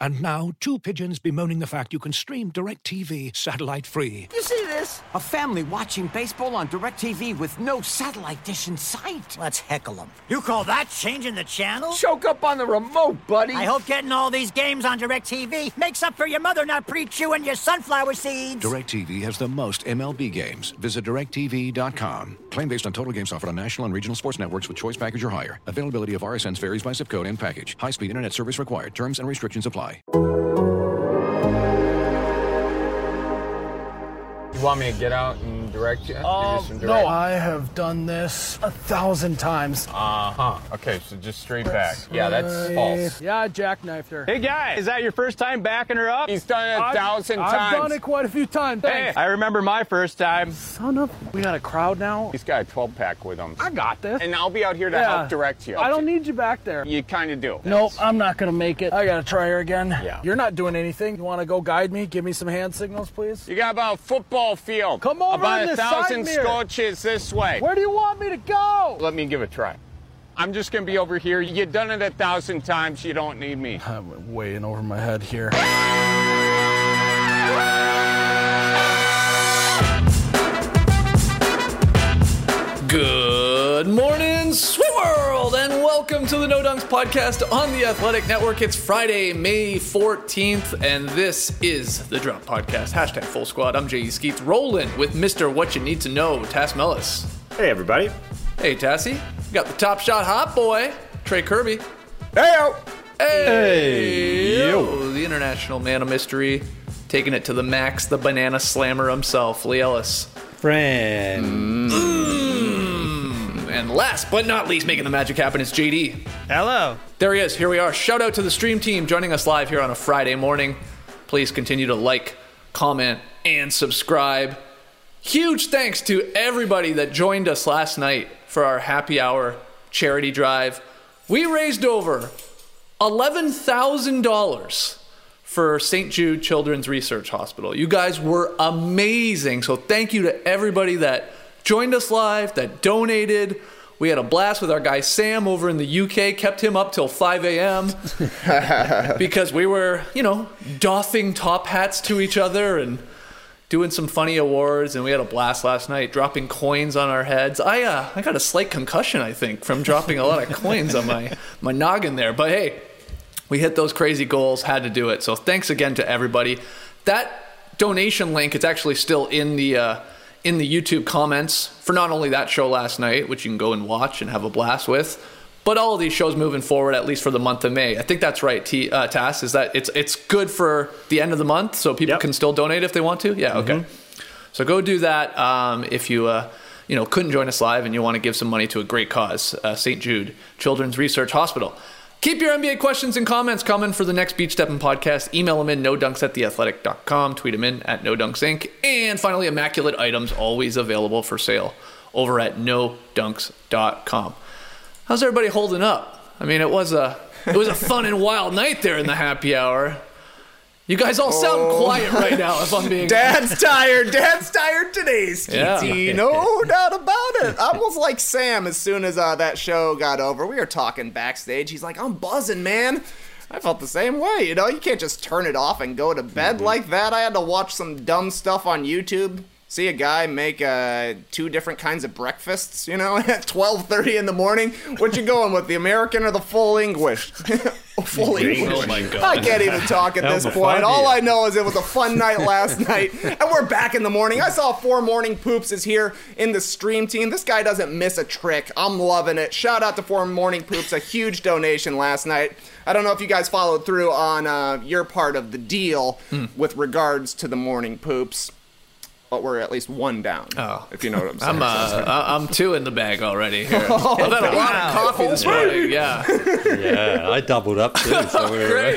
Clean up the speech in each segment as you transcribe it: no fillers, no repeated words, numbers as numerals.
And now, two pigeons bemoaning the fact you can stream DirecTV satellite-free. You see this? A family watching baseball on DirecTV with no satellite dish in sight. Let's heckle them. You call that changing the channel? Choke up on the remote, buddy. I hope getting all these games on DirecTV makes up for your mother not pre-chewing your sunflower seeds. DirecTV has the most MLB games. Visit DirecTV.com. Claim based on total games offered on national and regional sports networks with choice package or higher. Availability of RSNs varies by zip code and package. High-speed internet service required. Terms and restrictions apply. You want me to get out and direct you? Give you some No, direct- I have done this 1,000 times. Okay, so just straight back. Yeah, that's false. Yeah, I jackknifed her. Hey, guy, is that your first time backing her up? He's done it 1,000 times. I've done it quite a few times. Hey, I remember my first time. Son of... We got a crowd now? He's got a 12-pack with him. I got this. And I'll be out here to help direct you. I don't need you back there. You kind of do. Nope, I'm not going to make it. I got to try her again. Yeah. You're not doing anything. You want to go guide me? Give me some hand signals, please? You got about a football field. Come over about in the side 1,000 mirror. scotches this way. Where do you want me to go? Let me give it a try. I'm just going to be over here. You've done it 1,000 times. You don't need me. I'm way in over my head here. Good morning, Sweet World, and welcome to the No Dunks podcast on the Athletic Network. It's Friday, May 14th, and this is the Drop Podcast. Hashtag Full Squad. I'm J.E. Skeets, rolling with Mr. What You Need to Know, Tass Mellis. Hey, everybody. Hey, Tassie. Got the Top Shot hot boy, Trey Kirby. Hey-o! Hey, yo. The international man of mystery, taking it to the max, the banana slammer himself, Lee Ellis. Friend. And last but not least, making the magic happen, is JD. Hello. There he is. Here we are. Shout out to the stream team joining us live here on a Friday morning. Please continue to like, comment, and subscribe. Huge thanks to everybody that joined us last night for our happy hour charity drive. We raised over $11,000 for St. Jude Children's Research Hospital. You guys were amazing. So thank you to everybody that joined us live, that donated. We had a blast with our guy Sam over in the UK, kept him up till 5 a.m. because we were, doffing top hats to each other and doing some funny awards, and we had a blast last night, dropping coins on our heads. I got a slight concussion, I think, from dropping a lot of coins on my noggin there. But hey, we hit those crazy goals, had to do it. So thanks again to everybody. That donation link is actually still in the YouTube comments for not only that show last night, which you can go and watch and have a blast with, but all of these shows moving forward, at least for the month of May. I think that's right, Tass, is that it's good for the end of the month, so people can still donate if they want to? Yeah, okay. So go do that if you couldn't join us live and you want to give some money to a great cause, St. Jude Children's Research Hospital. Keep your NBA questions and comments coming for the next Beach Steppin' podcast. Email them in, nodunks@theathletic.com. Tweet them in @nodunks_inc. And finally, Immaculate Items, always available for sale over at nodunks.com. How's everybody holding up? I mean, it was a fun and wild night there in the happy hour. You guys all sound quiet right now, if I'm being... Dad's tired today, Skeetsy. Yeah. No doubt about it. I was like Sam as soon as that show got over. We were talking backstage. He's like, I'm buzzing, man. I felt the same way. You can't just turn it off and go to bed like that. I had to watch some dumb stuff on YouTube. See a guy make 2 different kinds of breakfasts, at 12:30 in the morning. What you going with, the American or the full English? Full English. Oh my God. I can't even talk at this point. All I know is it was a fun night last night, and we're back in the morning. I saw 4 Morning Poops is here in the stream team. This guy doesn't miss a trick. I'm loving it. Shout out to 4 Morning Poops, a huge donation last night. I don't know if you guys followed through on your part of the deal with regards to the Morning Poops. But we're at least 1 down. Oh, if you know what I'm saying. I'm 2 in the bag already here. I've had a lot of coffee this morning. Yeah. Yeah, I doubled up too. So Great.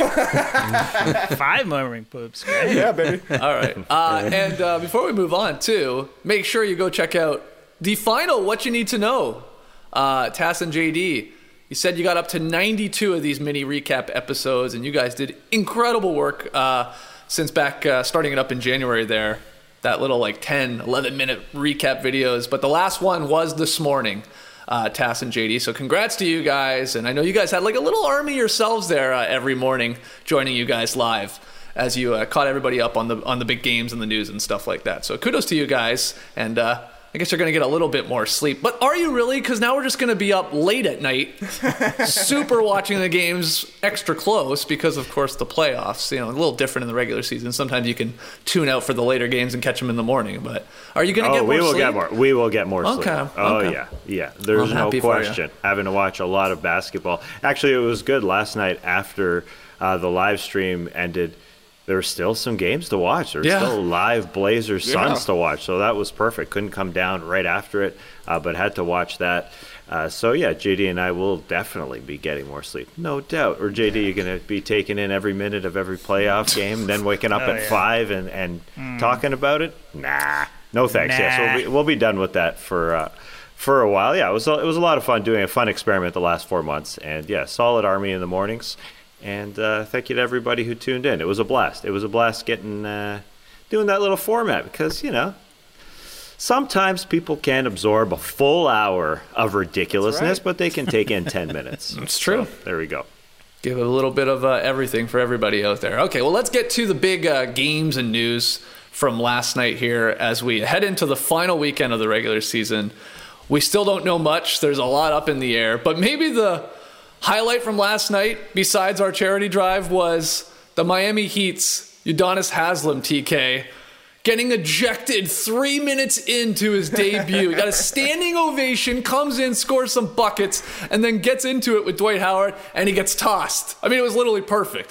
5 Morning Poops. Great. Yeah, baby. All right. And before we move on, too, make sure you go check out the final What You Need to Know. Tass and JD, you said you got up to 92 of these mini recap episodes, and you guys did incredible work since back starting it up in January there. That little 10, 11-minute recap videos. But the last one was this morning. Tass and JD. So congrats to you guys. And I know you guys had like a little army yourselves there every morning joining you guys live as you caught everybody up on the big games and the news and stuff like that. So kudos to you guys. And I guess you're going to get a little bit more sleep. But are you really? Because now we're just going to be up late at night, super watching the games extra close because, of course, the playoffs, a little different in the regular season. Sometimes you can tune out for the later games and catch them in the morning. But are you going to get more sleep? We will get more sleep. Okay. Oh, okay. Yeah. There's no question. Having to watch a lot of basketball. Actually, it was good last night after the live stream ended. There were still some games to watch. There were still live Blazers Suns to watch. So that was perfect. Couldn't come down right after it, but had to watch that. So, yeah, JD and I will definitely be getting more sleep. No doubt. Or, JD, you're going to be taking in every minute of every playoff game and then waking up at 5 and talking about it? Nah. No thanks. Nah. Yeah, so we'll be done with that for a while. Yeah, it was a lot of fun doing a fun experiment the last 4 months. And, yeah, solid army in the mornings. And thank you to everybody who tuned in. It was a blast. It was a blast getting doing that little format because, sometimes people can't absorb a full hour of ridiculousness, but they can take in 10 minutes. That's true. So, there we go. Give it a little bit of everything for everybody out there. Okay, well, let's get to the big games and news from last night here as we head into the final weekend of the regular season. We still don't know much. There's a lot up in the air, but maybe the highlight from last night, besides our charity drive, was the Miami Heat's Udonis Haslem, TK, getting ejected 3 minutes into his debut. He got a standing ovation, comes in, scores some buckets, and then gets into it with Dwight Howard, and he gets tossed. I mean, it was literally perfect.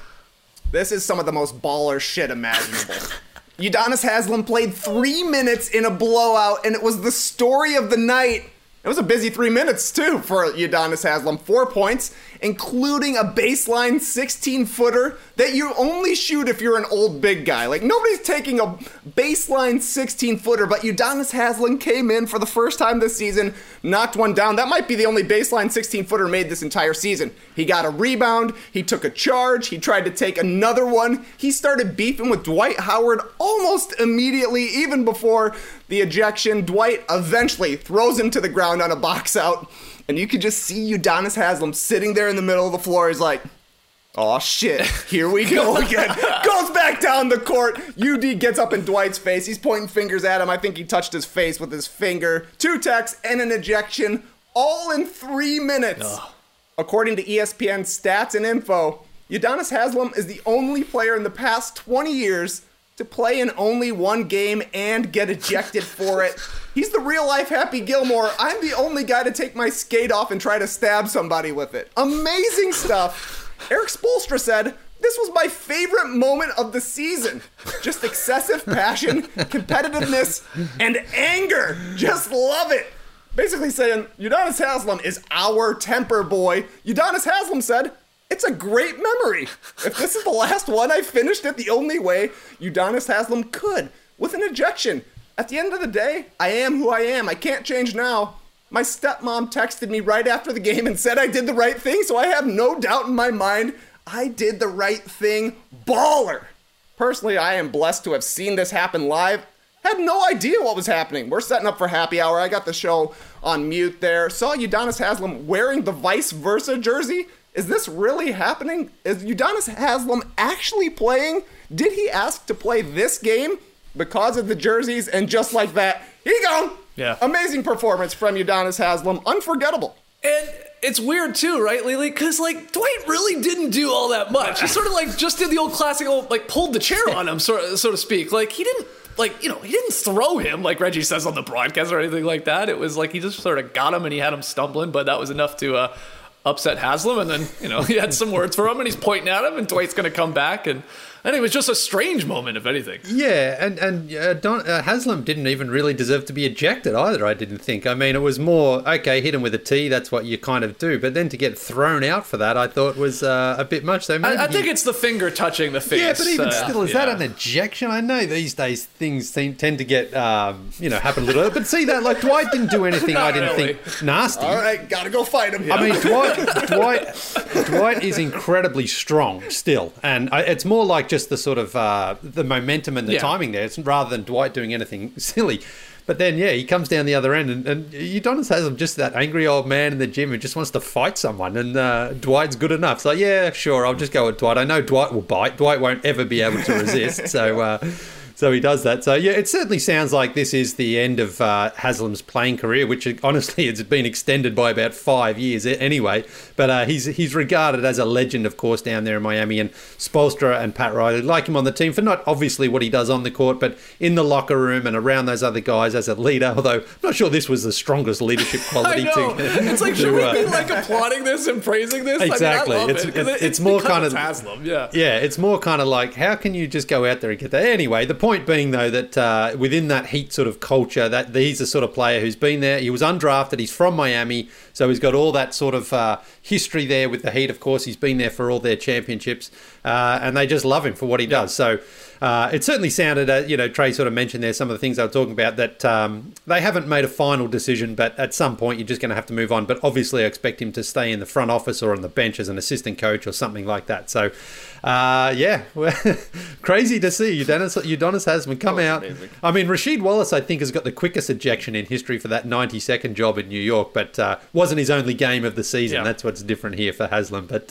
This is some of the most baller shit imaginable. Udonis Haslem played 3 minutes in a blowout, and it was the story of the night. It was a busy 3 minutes, too, for Udonis Haslem. 4 points, including a baseline 16-footer that you only shoot if you're an old big guy. Like, nobody's taking a baseline 16-footer, but Udonis Haslem came in for the first time this season, knocked one down. That might be the only baseline 16-footer made this entire season. He got a rebound, he took a charge, he tried to take another one. He started beefing with Dwight Howard almost immediately, even before the ejection. Dwight eventually throws him to the ground on a box out, and you could just see Udonis Haslem sitting there in the middle of the floor. He's like, oh shit, here we go again. Goes back down the court. UD gets up in Dwight's face. He's pointing fingers at him. I think he touched his face with his finger. 2 techs and an ejection, all in 3 minutes. Ugh. According to ESPN stats and info, Udonis Haslem is the only player in the past 20 years to play in only one game and get ejected for it. He's the real-life Happy Gilmore. I'm the only guy to take my skate off and try to stab somebody with it. Amazing stuff. Eric Spoelstra said, this was my favorite moment of the season. Just excessive passion, competitiveness, and anger. Just love it. Basically saying, Udonis Haslem is our temper boy. Udonis Haslem said, it's a great memory. If this is the last one, I finished it the only way Udonis Haslem could, with an ejection. At the end of the day, I am who I am. I can't change now. My stepmom texted me right after the game and said I did the right thing, so I have no doubt in my mind I did the right thing. Baller! Personally, I am blessed to have seen this happen live. Had no idea what was happening. We're setting up for happy hour. I got the show on mute there. Saw Udonis Haslem wearing the vice versa jersey. Is this really happening? Is Udonis Haslem actually playing? Did he ask to play this game because of the jerseys? And just like that, he gone. Yeah. Amazing performance from Udonis Haslem. Unforgettable. And it's weird too, right, Lily? Because, like, Dwight really didn't do all that much. He sort of, like, just did the old classical, like, pulled the chair on him, so to speak. Like, he didn't, like, he didn't throw him, like Reggie says on the broadcast or anything like that. It was like he just sort of got him and he had him stumbling, but that was enough to upset Haslem, and then, he had some words for him, and he's pointing at him, and Dwight's going to come back, and it was just a strange moment, if anything. Yeah, and Haslem didn't even really deserve to be ejected either, I didn't think. I mean, it was more, okay, hit him with a tee, that's what you kind of do, but then to get thrown out for that, I thought was a bit much. So I think it's the finger touching the face. Yeah, but even still, is that an ejection? I know these days things tend to get, happen a little, but see that, like, Dwight didn't do anything I didn't think nasty. All right, gotta go fight him. I mean, Dwight is incredibly strong still, and it's more like just the sort of the momentum and the timing there. It's rather than Dwight doing anything silly. But then, yeah, he comes down the other end, and Udonis Haslem just that angry old man in the gym who just wants to fight someone, and Dwight's good enough. So, yeah, sure, I'll just go with Dwight. I know Dwight will bite. Dwight won't ever be able to resist, so he does that. So, yeah, it certainly sounds like this is the end of Haslem's playing career, which honestly has been extended by about 5 years anyway. But he's regarded as a legend, of course, down there in Miami. And Spoelstra and Pat Riley like him on the team for not obviously what he does on the court, but in the locker room and around those other guys as a leader. Although I'm not sure this was the strongest leadership quality. I know. It's like, should we be like applauding this and praising this? Exactly. I mean, I love it's more kind of Haslem. Yeah. Yeah, it's more kind of like, how can you just go out there and get that? Anyway, the point being, though, that within that Heat sort of culture, that he's the sort of player who's been there. He was undrafted. He's from Miami, so he's got all that sort of history there with the Heat. Of course, he's been there for all their championships, and they just love him for what he does. So it certainly sounded, Trey sort of mentioned there some of the things they were talking about, that they haven't made a final decision, but at some point you're just going to have to move on. But obviously I expect him to stay in the front office or on the bench as an assistant coach or something like that. So, crazy to see Udonis Haslem come out. Amazing. I mean, Rasheed Wallace, I think, has got the quickest ejection in history for that 90-second job in New York, but wasn't his only game of the season. Yeah. That's what's different here for Haslem. But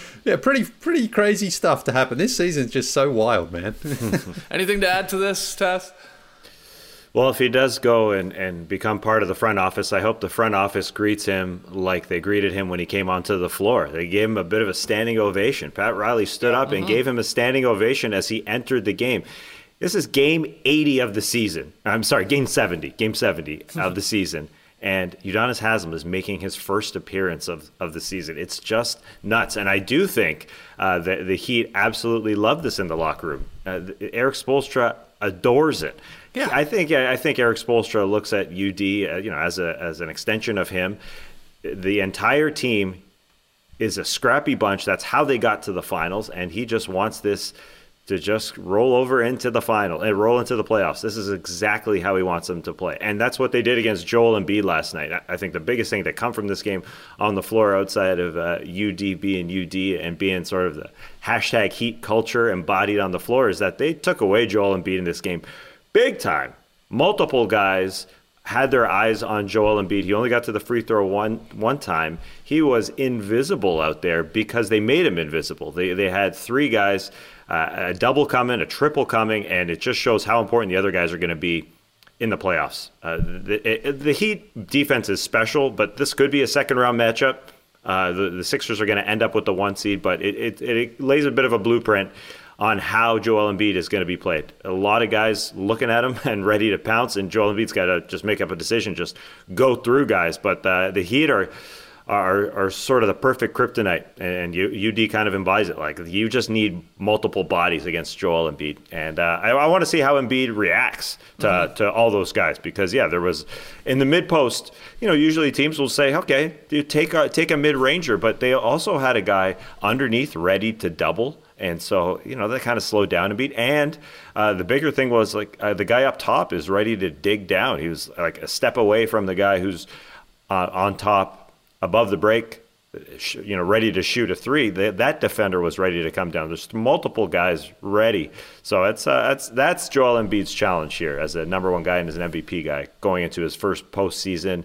pretty crazy stuff to happen. This season's just so wild, man. Anything to add to this, Tess? Well, if he does go and become part of the front office, I hope the front office greets him like they greeted him when he came onto the floor. They gave him a bit of a standing ovation. Pat Riley stood up and gave him a standing ovation as he entered the game. This is game 80 of the season. I'm sorry, game 70 of the season. And Udonis Haslem is making his first appearance of the season. It's just nuts. And I do think that the Heat absolutely love this in the locker room. Eric Spoelstra adores it. Yeah, I think Eric Spoelstra looks at UD, as an extension of him. The entire team is a scrappy bunch. That's how they got to the finals, and he just wants this to just roll over into the final and roll into the playoffs. This is exactly how he wants them to play, and that's what they did against Joel Embiid last night. I think the biggest thing that come from this game on the floor, outside of UD being UD and being sort of the hashtag Heat culture embodied on the floor, is that they took away Joel Embiid in this game. Big time. Multiple guys had their eyes on Joel Embiid. He only got to the free throw one time. He was invisible out there because they made him invisible. They had three guys, a double coming, a triple coming, and it just shows how important the other guys are going to be in the playoffs. The Heat defense is special, but this could be a second-round matchup. The Sixers are going to end up with the 1 seed, but it lays a bit of a blueprint on how Joel Embiid is going to be played. A lot of guys looking at him and ready to pounce, and Joel Embiid's got to just make up a decision, just go through guys. But the Heat are sort of the perfect kryptonite, and UD kind of embodies it. Like, you just need multiple bodies against Joel Embiid. And I want to see how Embiid reacts to all those guys, because, there was in the mid-post, usually teams will say, okay, you take a mid-ranger, but they also had a guy underneath ready to double. And so, that kind of slowed down a bit. And the bigger thing was, the guy up top is ready to dig down. He was like a step away from the guy who's on top above the break, ready to shoot a three. That defender was ready to come down. There's multiple guys ready. So that's Joel Embiid's challenge here as a number one guy and as an MVP guy going into his first postseason.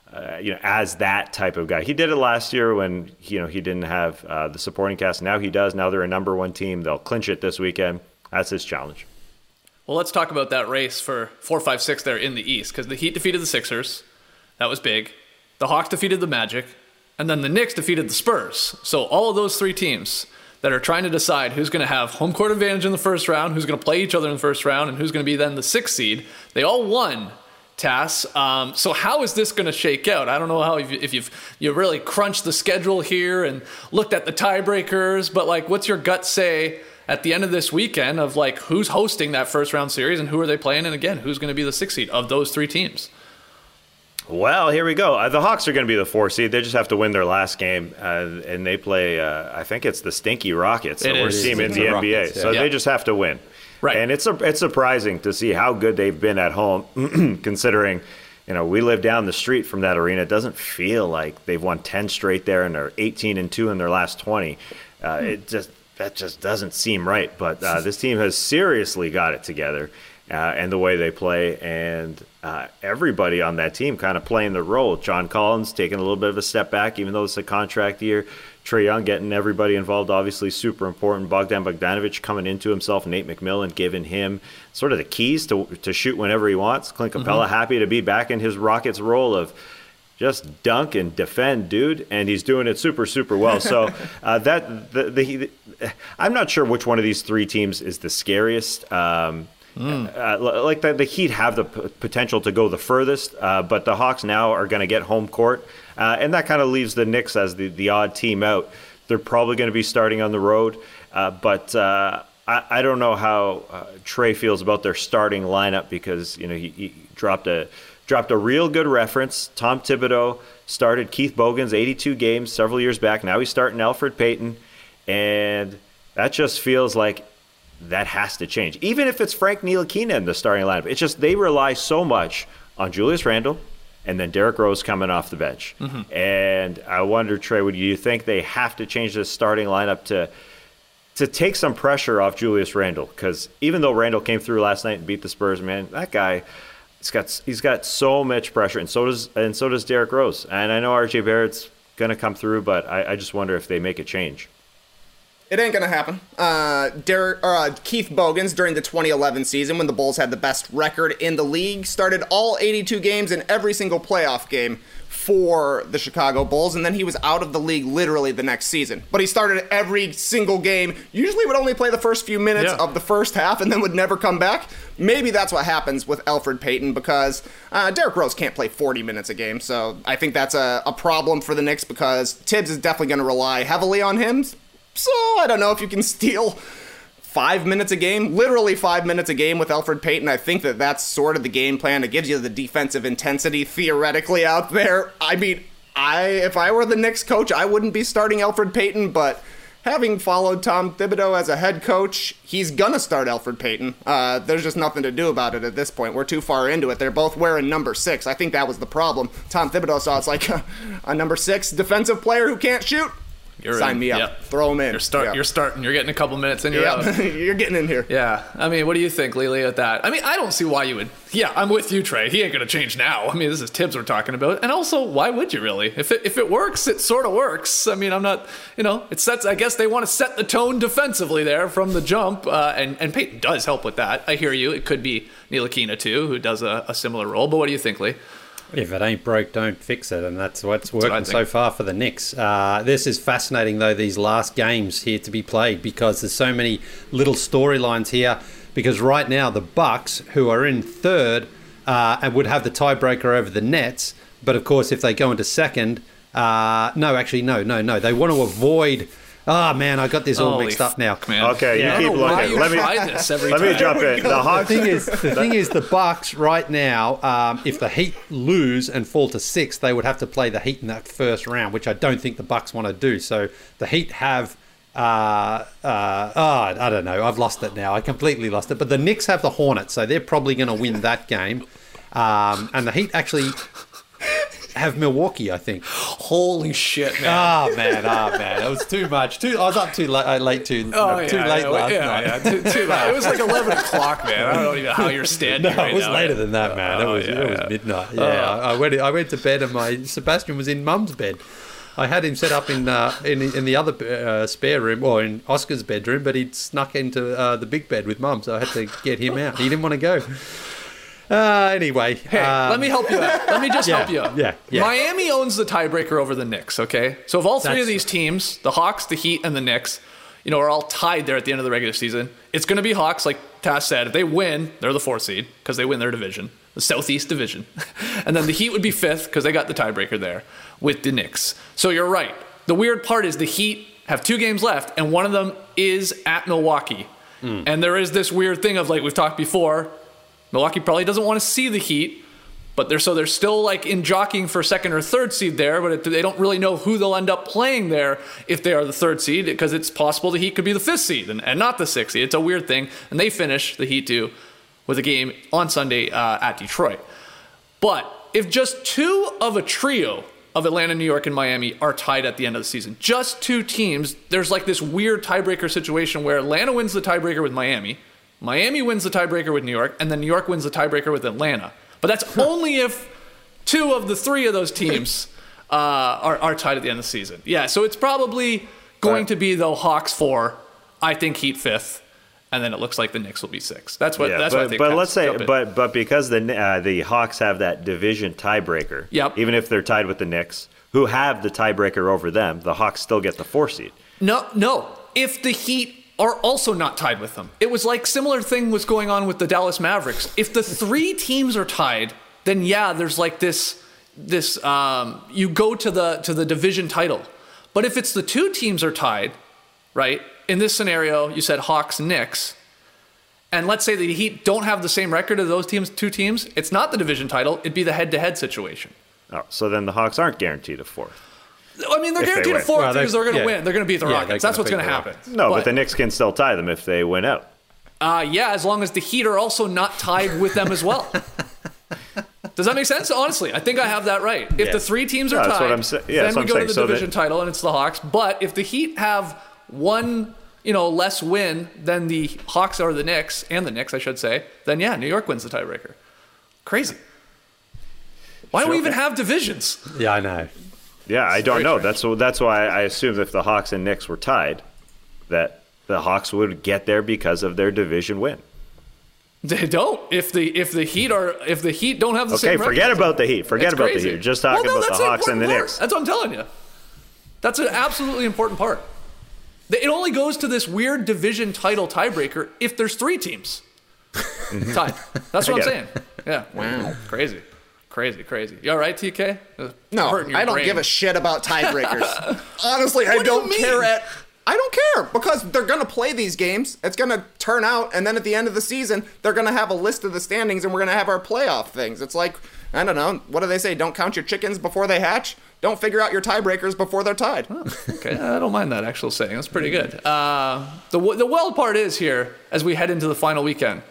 As that type of guy. He did it last year when, he didn't have the supporting cast. Now he does. Now they're a number one team. They'll clinch it this weekend. That's his challenge. Well, let's talk about that race for 4, 5, 6 there in the East, because the Heat defeated the Sixers. That was big. The Hawks defeated the Magic. And then the Knicks defeated the Spurs. So all of those three teams that are trying to decide who's going to have home court advantage in the first round, who's going to play each other in the first round, and who's going to be then the 6th seed, they all won. Tass. So how is this going to shake out? I don't know how if you've really crunched the schedule here and looked at the tiebreakers, but what's your gut say at the end of this weekend of who's hosting that first round series and who are they playing, and again, who's going to be the 6th seed of those three teams? Well, here we go. The Hawks are going to be the 4th seed. They just have to win their last game, and they play. I think it's the stinky Rockets, the worst team in the NBA. Rockets, yeah. So they just have to win. Right. And it's surprising to see how good they've been at home, considering, we live down the street from that arena. It doesn't feel like they've won 10 straight there, and they're 18-2 in their last 20. That just doesn't seem right. But this team has seriously got it together, and the way they play. And everybody on that team kind of playing the role. John Collins taking a little bit of a step back, even though it's a contract year. Trae Young getting everybody involved, obviously super important. Bogdan Bogdanovic coming into himself. Nate McMillan giving him sort of the keys to shoot whenever he wants. Clint Capella happy to be back in his Rockets role of just dunk and defend, dude, and he's doing it super, super well. So I'm not sure which one of these three teams is the scariest. Like the Heat have the potential to go the furthest, but the Hawks now are going to get home court, and that kind of leaves the Knicks as the odd team out. They're probably going to be starting on the road, but I don't know how Trae feels about their starting lineup because he dropped a real good reference. Tom Thibodeau started Keith Bogans 82 games several years back. Now he's starting Elfrid Payton, and that just feels like that has to change. Even if it's Frank Ntilikina in the starting lineup, it's just they rely so much on Julius Randle and then Derrick Rose coming off the bench. And I wonder, Trey, would you think they have to change this starting lineup to take some pressure off Julius Randle? Because even though Randle came through last night and beat the Spurs, man, that guy, he's got so much pressure, and so does Derrick Rose. And I know RJ Barrett's going to come through, but I just wonder if they make a change. It ain't going to happen. Keith Bogans, during the 2011 season, when the Bulls had the best record in the league, started all 82 games in every single playoff game for the Chicago Bulls, and then he was out of the league literally the next season. But he started every single game, usually would only play the first few minutes of the first half, and then would never come back. Maybe that's what happens with Elfrid Payton, because Derrick Rose can't play 40 minutes a game, so I think that's a problem for the Knicks, because Tibbs is definitely going to rely heavily on him. So I don't know if you can steal 5 minutes a game, literally 5 minutes a game with Elfrid Payton. I think that's sort of the game plan. It gives you the defensive intensity theoretically out there. I mean, if I were the Knicks coach, I wouldn't be starting Elfrid Payton, but having followed Tom Thibodeau as a head coach, he's going to start Elfrid Payton. There's just nothing to do about it at this point. We're too far into it. They're both wearing number 6. I think that was the problem. Tom Thibodeau saw it's like a number 6 defensive player who can't shoot. Sign me up. Yep. Throw him in. You're starting. You're getting a couple minutes and you're out. You're getting in here. Yeah. I mean, what do you think, Lily, at that? I mean, I don't see why you would. Yeah, I'm with you, Trey. He ain't going to change now. I mean, this is Tibbs we're talking about. And also, why would you really? If it works, it sort of works. I mean, I'm not, it sets, I guess they want to set the tone defensively there from the jump. And Payton does help with that. I hear you. It could be Ntilikina, too, who does a similar role. But what do you think, Lee? If it ain't broke, don't fix it, and that's what's working so far for the Knicks. This is fascinating, though, these last games here to be played, because there's so many little storylines here. Because right now, the Bucks, who are in third, and would have the tiebreaker over the Nets, but of course, if they go into second, no. They want to avoid. Oh, man, I got this all mixed up now. Okay, you keep looking. Let me jump in. The thing is, the Bucks right now, if the Heat lose and fall to 6, they would have to play the Heat in that first round, which I don't think the Bucks want to do. So the Heat have, I don't know. I've lost it now. I completely lost it. But the Knicks have the Hornets, so they're probably going to win that game. And the Heat actually have Milwaukee, I think. Holy shit, man. Oh, man. It was too much. I was up too late too late last night. Yeah, too late. It was like 11 o'clock, man. I don't know even how you're standing right it was now. Later than that, man. It was midnight. Yeah, I went to bed and Sebastian was in Mum's bed. I had him set up in the other spare room, or in Oscar's bedroom, but he'd snuck into the big bed with Mum, so I had to get him out. He didn't want to go. Anyway. Hey, let me help you out. Let me just help you out. Yeah. Miami owns the tiebreaker over the Knicks, okay? So if all three of these teams, the Hawks, the Heat, and the Knicks, are all tied there at the end of the regular season, it's going to be Hawks, like Taz said. If they win, they're the 4th seed because they win their division, the Southeast Division. And then the Heat would be 5th because they got the tiebreaker there with the Knicks. So you're right. The weird part is the Heat have 2 games left, and one of them is at Milwaukee. And there is this weird thing of, like we've talked before, Milwaukee probably doesn't want to see the Heat, but they're still like in jockeying for 2nd or 3rd seed there, but they don't really know who they'll end up playing there if they are the 3rd seed, because it's possible the Heat could be the 5th seed and not the 6th seed. It's a weird thing, and they finish, the Heat do, with a game on Sunday at Detroit. But if just 2 of a trio of Atlanta, New York, and Miami are tied at the end of the season, just 2 teams, there's like this weird tiebreaker situation where Atlanta wins the tiebreaker with Miami wins the tiebreaker with New York, and then New York wins the tiebreaker with Atlanta. But that's only if 2 of the 3 of those teams are tied at the end of the season. Yeah, so it's probably going to be, though, Hawks 4, I think Heat 5th, and then it looks like the Knicks will be 6. That's what I think. But let's say, but because the Hawks have that division tiebreaker, even if they're tied with the Knicks, who have the tiebreaker over them, the Hawks still get the 4 seed. No. If the Heat are also not tied with them, it was like similar thing was going on with the Dallas Mavericks. If the 3 teams are tied, then there's like this you go to the division title. But if it's the 2 teams are tied, right? In this scenario, you said Hawks, Knicks, and let's say the Heat don't have the same record as those 2 teams, it's not the division title, it'd be the head-to-head situation. Oh, so then the Hawks aren't guaranteed a 4th. I mean, they're guaranteed a 4th because they're going to win. They're going to beat the Rockets. That's what's going to happen. No, but the Knicks can still tie them if they win out. As long as the Heat are also not tied with them as well. Does that make sense? Honestly, I think I have that right. If the 3 teams are tied, then we go to the division title and it's the Hawks. But if the Heat have one, less win than the Hawks or the Knicks, and the Knicks, I should say, then New York wins the tiebreaker. Crazy. Why do we even have divisions? Yeah, I know. Yeah, I don't know. That's why I assumed if the Hawks and Knicks were tied, that the Hawks would get there because of their division win. They don't. If the Heat don't have the same record. Okay, forget about the Heat. Forget about the Heat. Just talking about the Hawks and the Knicks. That's what I'm telling you. That's an absolutely important part. It only goes to this weird division title tiebreaker if there's 3 teams tied. That's what I'm saying. Yeah. Wow. Crazy. You all right, TK? No, I don't give a shit about tiebreakers. Honestly, I don't care. I don't care because they're going to play these games. It's going to turn out, and then at the end of the season, they're going to have a list of the standings, and we're going to have our playoff things. It's like, I don't know, what do they say? Don't count your chickens before they hatch. Don't figure out your tiebreakers before they're tied. Oh, okay, I don't mind that actual saying. That's pretty good. The wild part is here, as we head into the final weekend,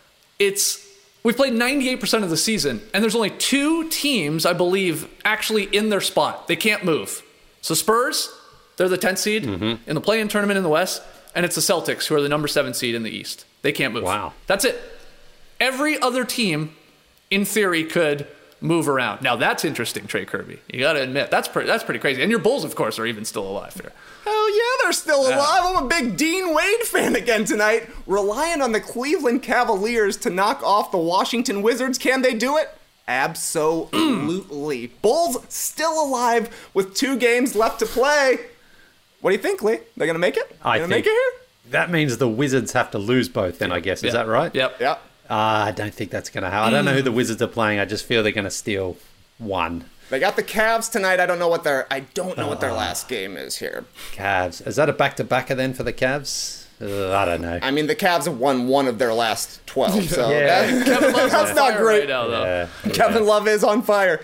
we've played 98% of the season, and there's only 2 teams, I believe, actually in their spot. They can't move. So Spurs, they're the 10th seed in the play-in tournament in the West, and it's the Celtics, who are the number 7 seed in the East. They can't move. Wow. That's it. Every other team, in theory, could move around. Now, that's interesting, Trey Kirby. You got to admit, that's pretty crazy. And your Bulls, of course, are even still alive here. Hell yeah, they're still alive. I'm a big Dean Wade fan again tonight. Relying on the Cleveland Cavaliers to knock off the Washington Wizards. Can they do it? Absolutely. Bulls still alive with 2 games left to play. What do you think, Lee? They're going to make it? I think make it here? That means the Wizards have to lose both then, I guess. Is that right? Yep. I don't think that's going to happen. I don't know who the Wizards are playing. I just feel they're going to steal 1. They got the Cavs tonight. I don't know what their last game is here. Cavs. Is that a back-to-backer then for the Cavs? I don't know. I mean, the Cavs have won 1 of their last 12, so Kevin Love's that's not great. Right now, though. Kevin Love is on fire.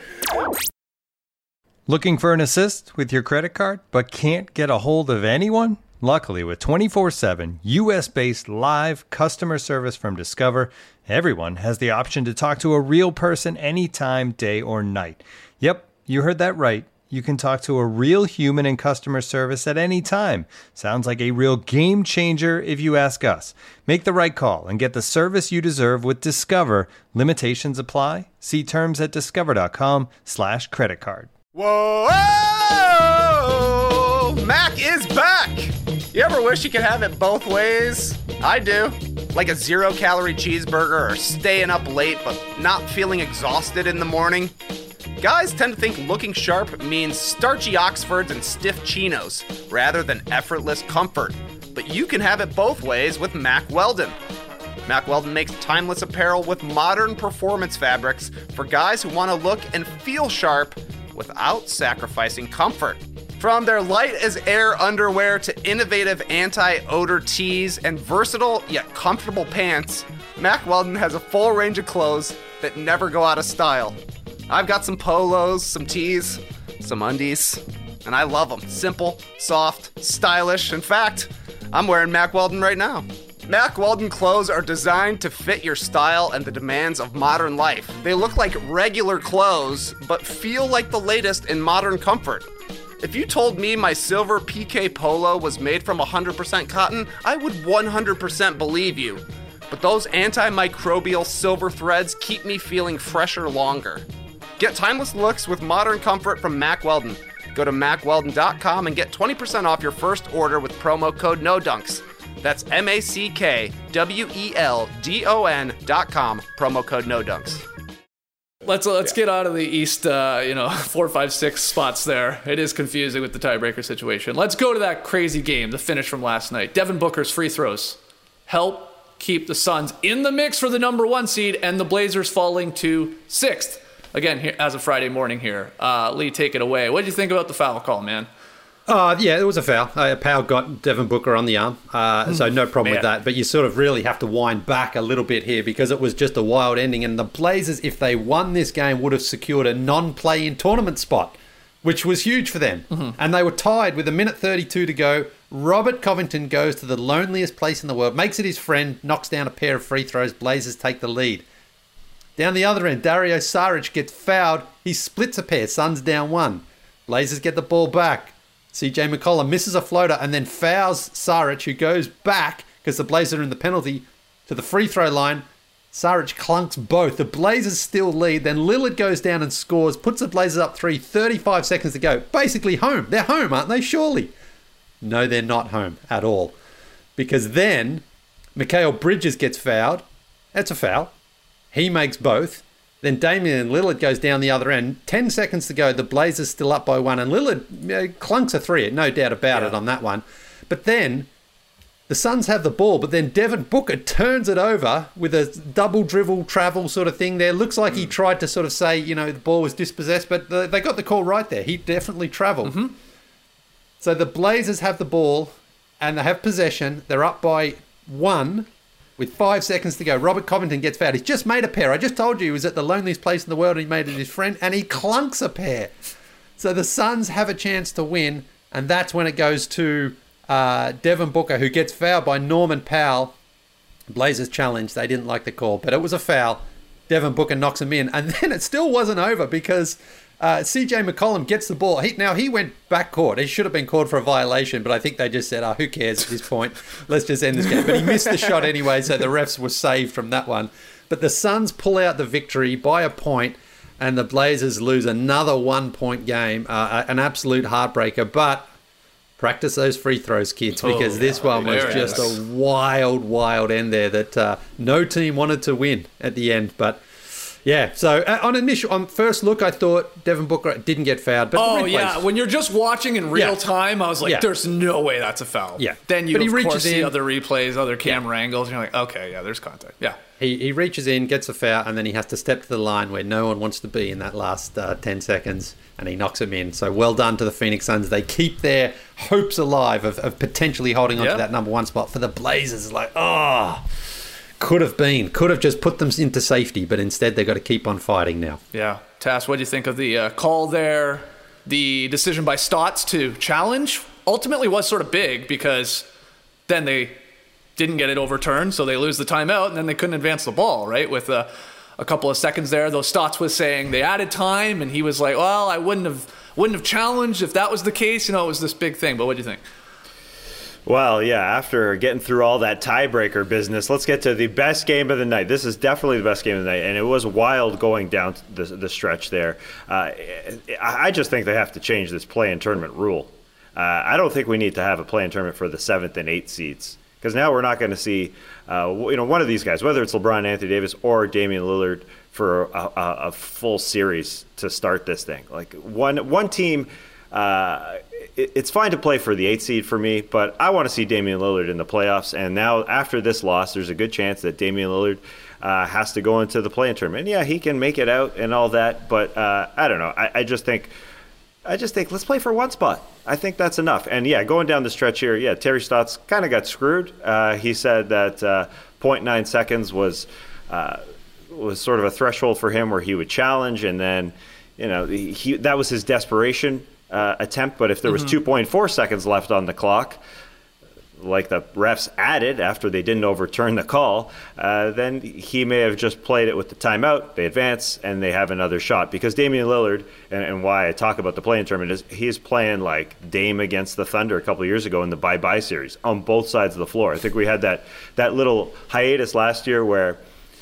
Looking for an assist with your credit card, but can't get a hold of anyone? Luckily, with 24/7 U.S.-based live customer service from Discover, everyone has the option to talk to a real person anytime, day or night. Yep, you heard that right. You can talk to a real human in customer service at any time. Sounds like a real game changer if you ask us. Make the right call and get the service you deserve with Discover. Limitations apply. See terms at discover.com/creditcard. Whoa! Mac is back! You ever wish you could have it both ways? I do. Like a 0-calorie cheeseburger or staying up late but not feeling exhausted in the morning. Guys tend to think looking sharp means starchy Oxfords and stiff chinos, rather than effortless comfort. But you can have it both ways with Mack Weldon. Mack Weldon makes timeless apparel with modern performance fabrics for guys who want to look and feel sharp without sacrificing comfort. From their light-as-air underwear to innovative anti-odor tees and versatile yet comfortable pants, Mack Weldon has a full range of clothes that never go out of style. I've got some polos, some tees, some undies, and I love them. Simple, soft, stylish. In fact, I'm wearing Mack Weldon right now. Mack Weldon clothes are designed to fit your style and the demands of modern life. They look like regular clothes, but feel like the latest in modern comfort. If you told me my silver PK polo was made from 100% cotton, I would 100% believe you. but those antimicrobial silver threads keep me feeling fresher longer. Get timeless looks with modern comfort from Mack Weldon. Go to MackWeldon.com and get 20% off your first order with promo code NODUNKS. That's MackWeldon.com, promo code NODUNKS. Let's get out of the East, 4, 5, 6 spots there. It is confusing with the tiebreaker situation. Let's go to that crazy game, the finish from last night. Devin Booker's free throws help keep the Suns in the mix for the number 1 seed, and the Blazers falling to 6th. Again, here, as of Friday morning here. Lee, take it away. What did you think about the foul call, man? Yeah, it was a foul. Powell got Devin Booker on the arm, so no problem with that. But you sort of really have to wind back a little bit here because it was just a wild ending. And the Blazers, if they won this game, would have secured a non-play-in tournament spot, which was huge for them. Mm-hmm. And they were tied with 1:32 to go. Robert Covington goes to the loneliest place in the world, makes it his friend, knocks down a pair of free throws. Blazers take the lead. Down the other end, Dario Saric gets fouled. He splits a pair. Suns down 1. Blazers get the ball back. CJ McCollum misses a floater and then fouls Saric, who goes back because the Blazers are in the penalty to the free throw line. Saric clunks both. The Blazers still lead. Then Lillard goes down and scores, puts the Blazers up 3, 35 seconds to go. Basically home. They're home, aren't they? Surely. No, they're not home at all. Because then Mikal Bridges gets fouled. That's a foul. He makes both. Then Damian Lillard goes down the other end. 10 seconds to go. The Blazers still up by 1. And Lillard clunks a 3, no doubt about it on that one. But then the Suns have the ball, but then Devin Booker turns it over with a double dribble travel sort of thing there. Looks like he tried to sort of say, the ball was dispossessed, but they got the call right there. He definitely traveled. Mm-hmm. So the Blazers have the ball and they have possession. They're up by 1. With 5 seconds to go, Robert Covington gets fouled. He's just made a pair. I just told you he was at the loneliest place in the world and he made it his friend, and he clunks a pair. So the Suns have a chance to win, and that's when it goes to Devin Booker, who gets fouled by Norman Powell. Blazers challenge. They didn't like the call, but it was a foul. Devin Booker knocks him in, and then it still wasn't over because CJ McCollum gets the ball. He went backcourt. He should have been called for a violation, but I think they just said, who cares at this point? Let's just end this game. But he missed the shot anyway, so the refs were saved from that one. But the Suns pull out the victory by a point, and the Blazers lose another 1-point game. An absolute heartbreaker, but practice those free throws, kids, because this one was just a wild, wild end there that no team wanted to win at the end, but... Yeah, so on first look, I thought Devin Booker didn't get fouled. But when you're just watching in real time, I was like, there's no way that's a foul. Yeah. Then you, of course, see other replays, other camera angles, and you're like, okay, there's contact. Yeah. He reaches in, gets a foul, and then he has to step to the line where no one wants to be in that last 10 seconds, and he knocks him in. So well done to the Phoenix Suns. They keep their hopes alive of potentially holding on to that number 1 spot. For the Blazers, could have just put them into safety, but instead they've got to keep on fighting now. Yeah. Tass, what do you think of the call there? The decision by Stotts to challenge ultimately was sort of big because then they didn't get it overturned, so they lose the timeout, and then they couldn't advance the ball, right? With a couple of seconds there, though Stotts was saying they added time, and he was like, well, I wouldn't have challenged if that was the case. It was this big thing, but what do you think? Well, yeah, after getting through all that tiebreaker business, let's get to the best game of the night. This is definitely the best game of the night, and it was wild going down the stretch there. I just think they have to change this play-in tournament rule. I don't think we need to have a play-in tournament for the 7th and 8th seeds, because now we're not going to see one of these guys, whether it's LeBron, Anthony Davis, or Damian Lillard, for a full series to start this thing. Like one team... It's fine to play for the 8th seed for me, but I want to see Damian Lillard in the playoffs. And now, after this loss, there's a good chance that Damian Lillard has to go into the play-in tournament. Yeah, he can make it out and all that, but I don't know. I just think let's play for 1 spot. I think that's enough. And yeah, going down the stretch here, Terry Stotts kind of got screwed. He said that 0.9 seconds was sort of a threshold for him where he would challenge, and then that was his desperation attempt, but if there was 2.4 seconds left on the clock, like the refs added after they didn't overturn the call, then he may have just played it with the timeout. They advance, and they have another shot. Because Damian Lillard, and why I talk about the play-in tournament, is he's playing like Dame against the Thunder a couple of years ago in the bye-bye series on both sides of the floor. I think we had that little hiatus last year where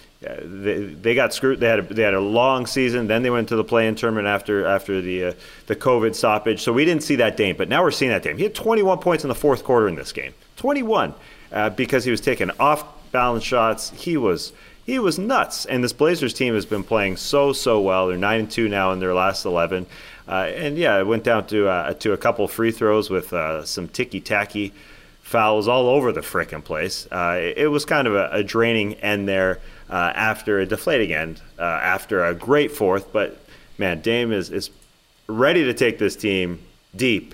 they got screwed. They had a long season. Then they went to the play-in tournament after the COVID stoppage. So we didn't see that Dame. But now we're seeing that Dame. He had 21 points in the fourth quarter in this game. 21 because he was taking off-balance shots. He was nuts. And this Blazers team has been playing so well. They're 9-2 now in their last 11. And yeah, it went down to a couple free throws with some ticky-tacky fouls all over the frickin' place. It was kind of a draining end there. After a deflating end, after a great fourth. But, man, Dame is ready to take this team deep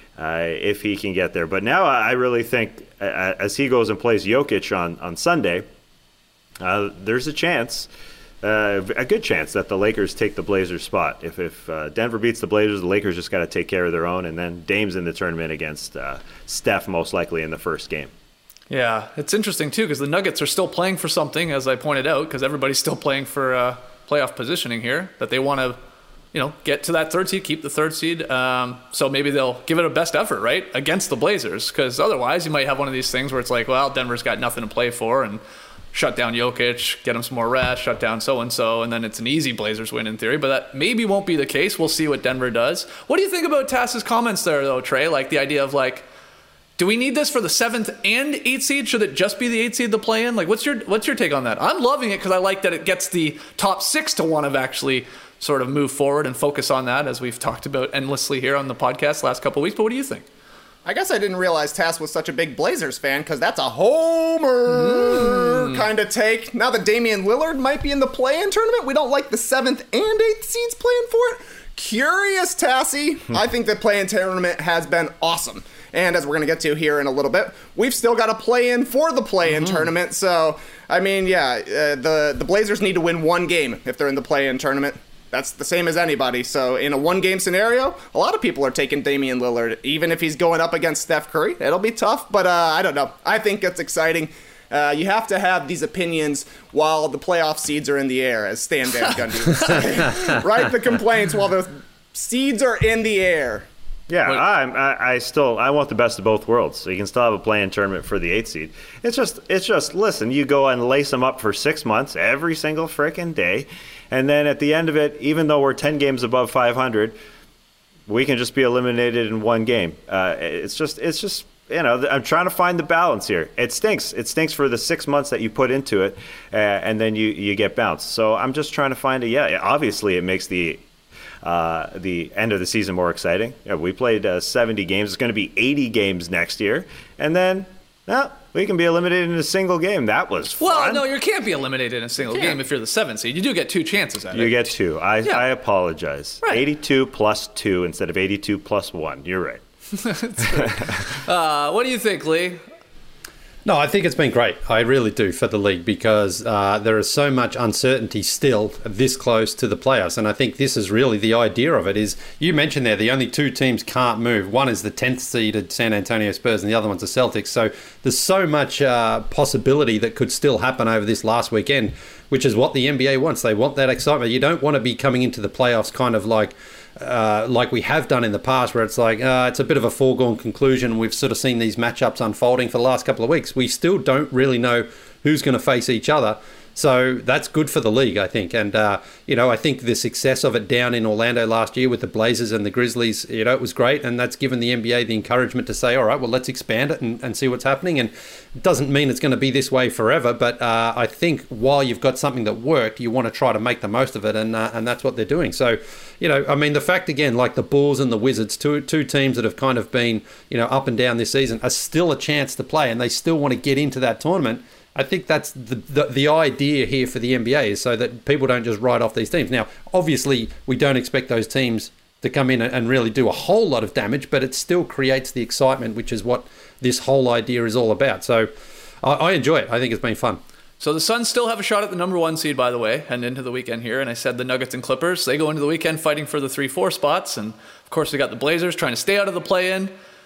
if he can get there. But now I really think as he goes and plays Jokic on Sunday, there's a chance, a good chance that the Lakers take the Blazers spot. If Denver beats the Blazers, the Lakers just got to take care of their own. And then Dame's in the tournament against Steph most likely in the first game. Yeah, it's interesting, too, because the Nuggets are still playing for something, as I pointed out, because everybody's still playing for playoff positioning here, that they want to, get to that third seed, keep the third seed. So maybe they'll give it a best effort, right, against the Blazers, because otherwise you might have one of these things where it's like, well, Denver's got nothing to play for, and shut down Jokic, get him some more rest, shut down so-and-so, and then it's an easy Blazers win in theory, but that maybe won't be the case. We'll see what Denver does. What do you think about Tass's comments there, though, Trey? Like the idea of, like, do we need this for the 7th and 8th seed? Should it just be the 8th seed to play in? Like, what's your take on that? I'm loving it because I like that it gets the top 6 to want to actually sort of move forward and focus on that, as we've talked about endlessly here on the podcast last couple of weeks. But what do you think? I guess I didn't realize Tass was such a big Blazers fan, because that's a homer kind of take. Now that Damian Lillard might be in the play-in tournament, we don't like the 7th and 8th seeds playing for it? Curious, Tassie. I think the play-in tournament has been awesome. And as we're going to get to here in a little bit, we've still got to play in for the play-in tournament. So, I mean, yeah, the Blazers need to win one game if they're in the play-in tournament. That's the same as anybody. So in a one-game scenario, a lot of people are taking Damian Lillard, even if he's going up against Steph Curry. It'll be tough, but I don't know. I think it's exciting. You have to have these opinions while the playoff seeds are in the air, as Stan Van Gundy would say. Write the complaints while the seeds are in the air. Yeah, I want the best of both worlds. So you can still have a play-in tournament for the 8th seed. It's just listen, you go and lace them up for 6 months every single frickin' day, and then at the end of it, even though we're 10 games above 500, we can just be eliminated in one game. It's just I'm trying to find the balance here. It stinks. It stinks for the 6 months that you put into it, and then you get bounced. So I'm just trying to find obviously it makes the end of the season more exciting. Yeah, we played 70 games. It's going to be 80 games next year. And then, we can be eliminated in a single game. That was fun. Well, no, you can't be eliminated in a single game if you're the 7th seed. You do get 2 chances at it. You get 2. I apologize. Right. 82 plus 2 instead of 82 plus 1. You're right. What do you think, Lee? No, I think it's been great. I really do for the league, because there is so much uncertainty still this close to the playoffs. And I think this is really the idea of it. Is you mentioned there the only 2 teams can't move. One is the 10th seeded San Antonio Spurs and the other one's the Celtics. So there's so much possibility that could still happen over this last weekend, which is what the NBA wants. They want that excitement. You don't want to be coming into the playoffs kind of like we have done in the past, where it's like it's a bit of a foregone conclusion. We've sort of seen these matchups unfolding for the last couple of weeks. We still don't really know who's going to face each other. So that's good for the league, I think. And, I think the success of it down in Orlando last year with the Blazers and the Grizzlies, it was great. And that's given the NBA the encouragement to say, all right, well, let's expand it and see what's happening. And it doesn't mean it's going to be this way forever. But I think while you've got something that worked, you want to try to make the most of it. And that's what they're doing. So, the fact, again, like the Bulls and the Wizards, two teams that have kind of been, up and down this season, are still a chance to play. And they still want to get into that tournament. I think that's the idea here for the NBA, is so that people don't just write off these teams. Now, obviously, we don't expect those teams to come in and really do a whole lot of damage, but it still creates the excitement, which is what this whole idea is all about. So I enjoy it. I think it's been fun. So the Suns still have a shot at the number 1 seed, by the way, and into the weekend here. And I said the Nuggets and Clippers, they go into the weekend fighting for the 3-4 spots. And, of course, we got the Blazers trying to stay out of the play-in.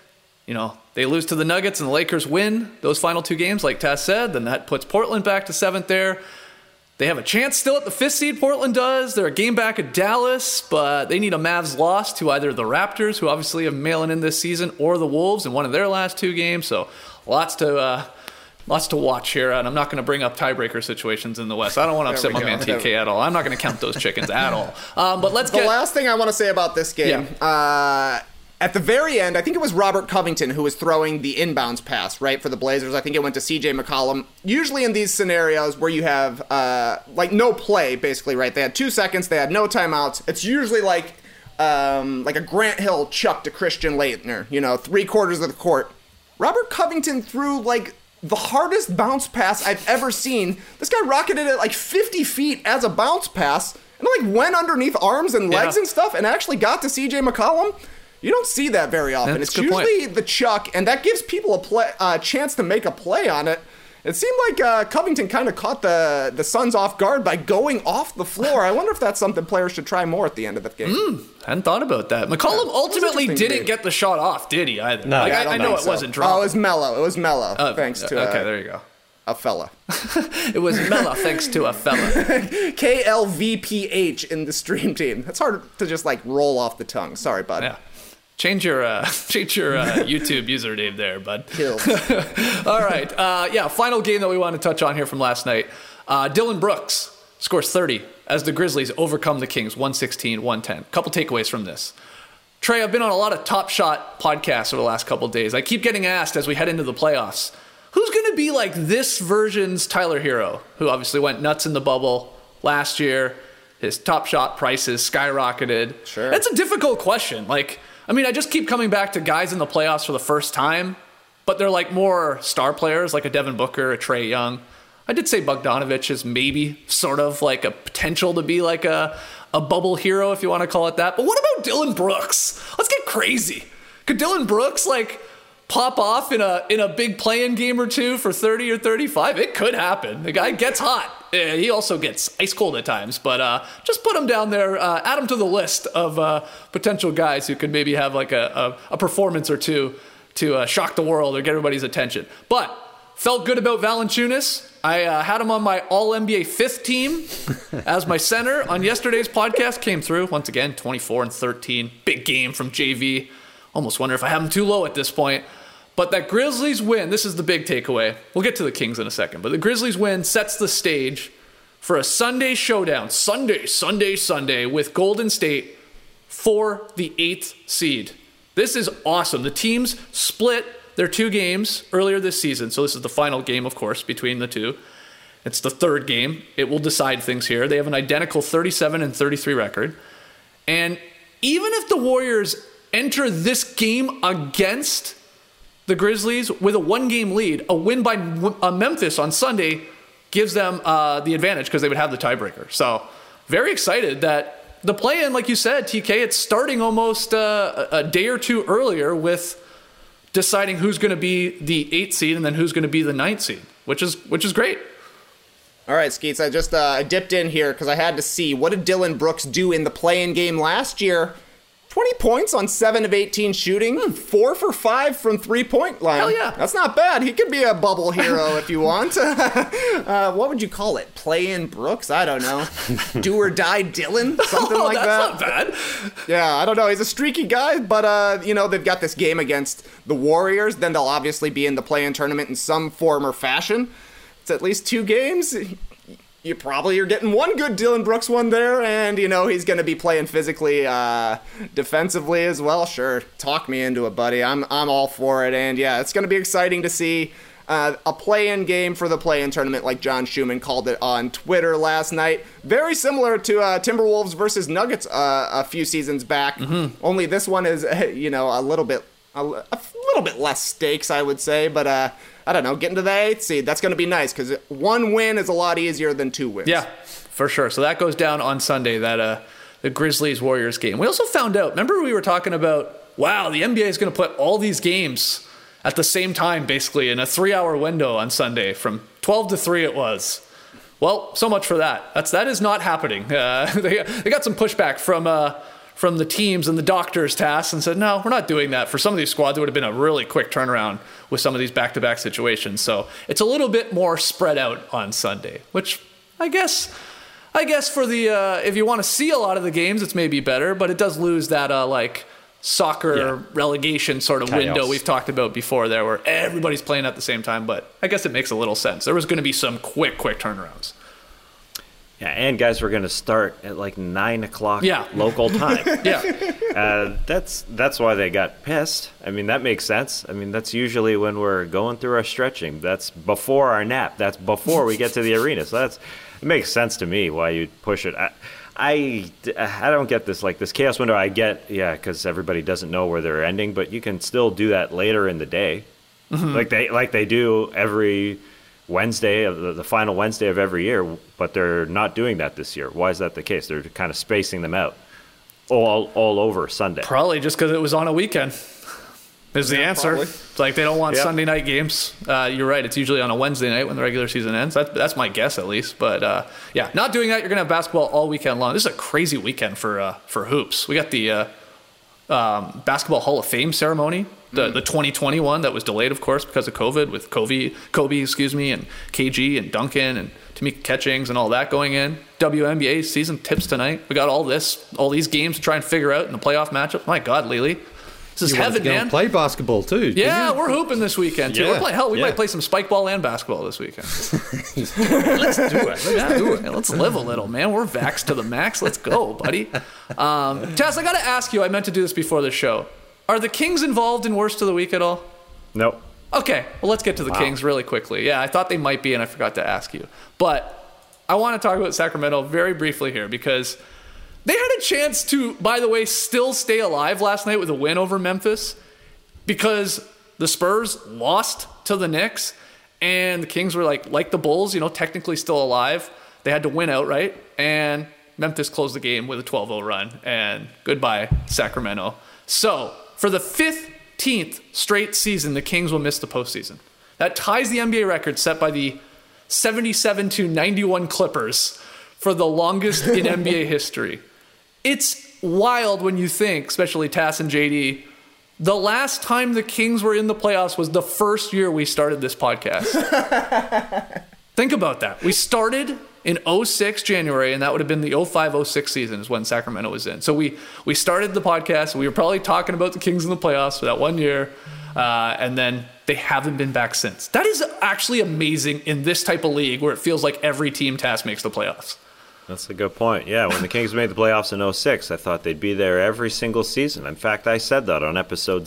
they lose to the Nuggets and the Lakers win those final 2 games, like Tess said, then that puts Portland back to 7th there. They have a chance still at the 5th seed, Portland does. They're a game back at Dallas, but they need a Mavs loss to either the Raptors, who obviously have mailing in this season, or the Wolves in one of their last 2 games. So lots to watch here, and I'm not going to bring up tiebreaker situations in the West. I don't want to upset my man TK at all. I'm not going to count those chickens at all. But let's get... The last thing I want to say about this game, at the very end, I think it was Robert Covington who was throwing the inbounds pass, right, for the Blazers. I think it went to CJ McCollum. Usually in these scenarios where you have, no play, basically, right? They had 2 seconds, they had no timeouts. It's usually like a Grant Hill chuck to Christian Laettner, 3/4 of the court. Robert Covington threw, the hardest bounce pass I've ever seen. This guy rocketed it 50 feet as a bounce pass, and went underneath arms and legs and stuff, and actually got to CJ McCollum. You don't see that very often. It's usually the chuck, and that gives people a chance to make a play on it. It seemed like Covington kind of caught the Suns off guard by going off the floor. I wonder if that's something players should try more at the end of the game. Hadn't thought about that. McCollum ultimately didn't get the shot off, did he, either? No. I know it wasn't dropped. Oh, it was mellow. Thanks to okay, there you go. A fella. It was mellow thanks to a fella. KLVPH in the stream team. That's hard to just roll off the tongue. Sorry, bud. Yeah. Change your YouTube username there, bud. All right. Final game that we want to touch on here from last night. Dillon Brooks scores 30 as the Grizzlies overcome the Kings 116-110. Couple takeaways from this. Trey, I've been on a lot of Top Shot podcasts over the last couple of days. I keep getting asked as we head into the playoffs, who's going to be like this version's Tyler Hero, who obviously went nuts in the bubble last year. His Top Shot prices skyrocketed. Sure. That's a difficult question. I just keep coming back to guys in the playoffs for the first time, but they're more star players, like a Devin Booker, a Trae Young. I did say Bogdanovich is maybe sort of a potential to be a bubble hero, if you want to call it that. But what about Dillon Brooks? Let's get crazy. Could Dillon Brooks pop off in a big play-in game or two for 30 or 35? It could happen. The guy gets hot. He also gets ice cold at times, but just put him down there, add him to the list of potential guys who could maybe have a performance or two to shock the world or get everybody's attention. But felt good about Valanciunas. I had him on my All-NBA 5th team as my center on yesterday's podcast. Came through once again, 24 and 13. Big game from JV. Almost wonder if I have him too low at this point. But that Grizzlies win, this is the big takeaway. We'll get to the Kings in a second. But the Grizzlies win sets the stage for a Sunday showdown. Sunday with Golden State for the 8th seed. This is awesome. The teams split their 2 games earlier this season. So this is the final game, of course, between the two. It's the 3rd game. It will decide things here. They have an identical 37 and 33 record. And even if the Warriors enter this game against the Grizzlies with a 1-game lead, a win by Memphis on Sunday gives them the advantage because they would have the tiebreaker. So very excited that the play-in, like you said, TK, it's starting almost a day or two earlier with deciding who's going to be the 8th seed and then who's going to be the 9th seed, which is great. All right, Skeets, I just dipped in here because I had to see, what did Dillon Brooks do in the play-in game last year? 20 points on 7 of 18 shooting, 4 for 5 from three-point line. Hell yeah. That's not bad. He could be a bubble hero if you want. What would you call it? Play-in Brooks? I don't know. Do or die Dillon? Something like that. That's not bad. Yeah, I don't know. He's a streaky guy, but, they've got this game against the Warriors. Then they'll obviously be in the play-in tournament in some form or fashion. It's at least 2 games. You probably are getting one good Dillon Brooks one there, and, he's going to be playing physically, defensively as well. Sure, talk me into it, buddy. I'm all for it, and, yeah, it's going to be exciting to see a play-in game for the play-in tournament like John Schumann called it on Twitter last night. Very similar to Timberwolves versus Nuggets a few seasons back, only this one is, a little bit less stakes, I would say, but I don't know, getting to the 8th seed, that's going to be nice because 1 win is a lot easier than 2 wins. Yeah, for sure. So that goes down on Sunday, that the Grizzlies-Warriors game. We also found out, remember we were talking about, wow, the NBA is going to put all these games at the same time, basically, in a 3-hour window on Sunday. From 12 to 3 it was. Well, so much for that. That is not happening. They got some pushback from from the teams and the doctors tasked and said, no, we're not doing that. For some of these squads, it would have been a really quick turnaround with some of these back-to-back situations. So it's a little bit more spread out on Sunday, which I guess for the if you want to see a lot of the games, it's maybe better, but it does lose that like soccer relegation sort of window we've talked about before there, where everybody's playing at the same time. But I guess it makes a little sense. There was going to be some quick turnarounds. Yeah, and guys, we're going to start at like 9 o'clock local time. That's why they got pissed. I mean, that makes sense. I mean, that's usually when we're going through our stretching. That's before our nap. That's before we get to the arena. So it makes sense to me why you'd push it. I don't get this, like this chaos window. I get, because everybody doesn't know where they're ending, but you can still do that later in the day, like they do every Wednesday of the final Wednesday of every year, but they're not doing that this year. Why is that the case? They're kind of spacing them out all over Sunday. Probably just because it was on a weekend is the answer. Probably. It's like they don't want Sunday night games. You're right. It's usually on a Wednesday night when the regular season ends. That's my guess at least. But not doing that. You're going to have basketball all weekend long. This is a crazy weekend for hoops. We got the Basketball Hall of Fame ceremony. The 2021 that was delayed, of course, because of COVID, with Kobe, and KG and Duncan and Tamika Catchings and all that going in. WNBA season tips tonight. We got all these games to try and figure out in the playoff matchup. My God, Lily. This is heaven, man. Play basketball too. Yeah, we're hooping this weekend too. We're playing. Hell, we might play some spike ball and basketball this weekend. Let's do it. Let's live a little, man. We're vaxxed to the max. Let's go, buddy. Tess, I got to ask you. I meant to do this before the show. Are the Kings involved in Worst of the Week at all? Nope. Okay, well, let's get to the Kings really quickly. Yeah, I thought they might be, and I forgot to ask you. But I want to talk about Sacramento very briefly here, because they had a chance to, by the way, still stay alive last night with a win over Memphis, because the Spurs lost to the Knicks, and the Kings were like the Bulls, technically still alive. They had to win outright, and Memphis closed the game with a 12-0 run, and goodbye, Sacramento. So, for the 15th straight season, the Kings will miss the postseason. That ties the NBA record set by the 77-91 Clippers for the longest in NBA history. It's wild when you think, especially Tass and JD, the last time the Kings were in the playoffs was the first year we started this podcast. Think about that. We started in 06 January, and that would have been the 05-06 season is when Sacramento was in. So we started the podcast. We were probably talking about the Kings in the playoffs for that 1 year, and then they haven't been back since. That is actually amazing in this type of league where it feels like every team Tass makes the playoffs. That's a good point. Yeah, when the Kings made the playoffs in 06, I thought they'd be there every single season. In fact, I said that on episode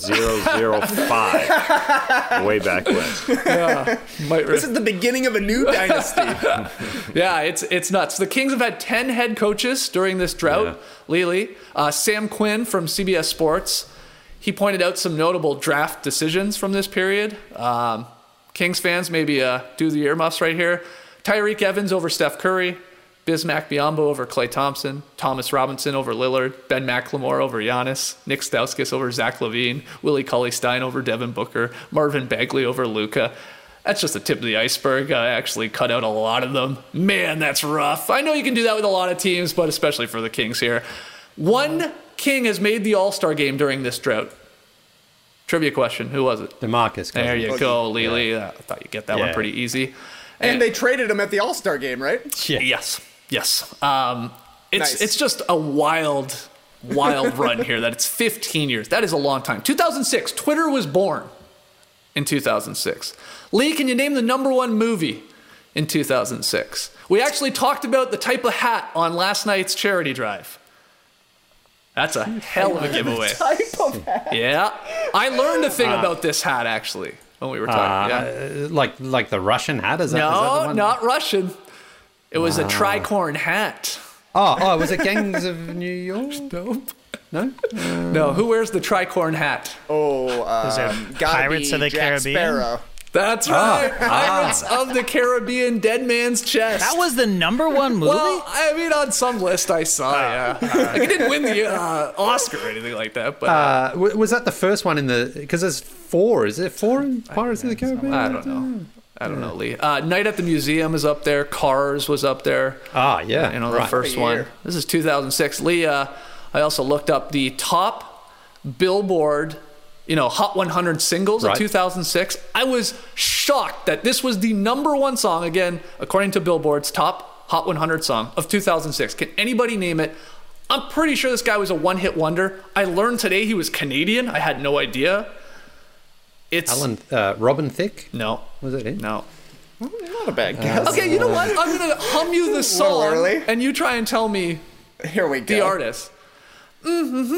005 way back when. Yeah. This is the beginning of a new dynasty. Yeah, it's nuts. The Kings have had 10 head coaches during this drought. Lily, Sam Quinn from CBS Sports, he pointed out some notable draft decisions from this period. Kings fans, maybe do the earmuffs right here. Tyreek Evans over Steph Curry. Bismack Biyombo over Klay Thompson, Thomas Robinson over Lillard, Ben McLemore over Giannis, Nick Stauskas over Zach LaVine, Willie Cauley-Stein over Devin Booker, Marvin Bagley over Luka. That's just the tip of the iceberg. I actually cut out a lot of them. Man, that's rough. I know you can do that with a lot of teams, but especially for the Kings here. One King has made the All-Star game during this drought. Trivia question. Who was it? DeMarcus Cousins. There you go, Lily. Yeah. I thought you'd get that one pretty easy. And they traded him at the All-Star game, right? Yeah. Yes. It's just a wild run here that it's 15 years. That is a long time. 2006, Twitter was born in 2006. Lee, can you name the #1 movie in 2006? We actually talked about the type of hat on last night's charity drive. That's a hell of a giveaway. Type of hat. Yeah. I learned a thing about this hat, actually, when we were talking. Like the Russian hat? Is that the one? Not Russian. It was a tricorn hat. Oh, was it Gangs of New York? No? No, who wears the tricorn hat? Pirates of the Jack Caribbean? Sparrow. That's right. Pirates of the Caribbean, Dead Man's Chest. That was the #1 movie? Well, I mean, on some list I saw, Like, it didn't win the Oscar or anything like that. But was that the first one in the... Because there's 4. Is it 4 in Pirates of the Caribbean? I don't know. Lee. Night at the Museum is up there. Cars was up there. The first one. This is 2006. Lee, I also looked up the top Billboard, Hot 100 singles of 2006. I was shocked that this was the number one song, again, according to Billboard's top Hot 100 song of 2006. Can anybody name it? I'm pretty sure this guy was a one-hit wonder. I learned today he was Canadian. I had no idea. It's Robin Thicke? No. Was it him? No. Not a bad guess. Okay, you know what? I'm going to hum you the song, and you try and tell me Here we go. the artist. You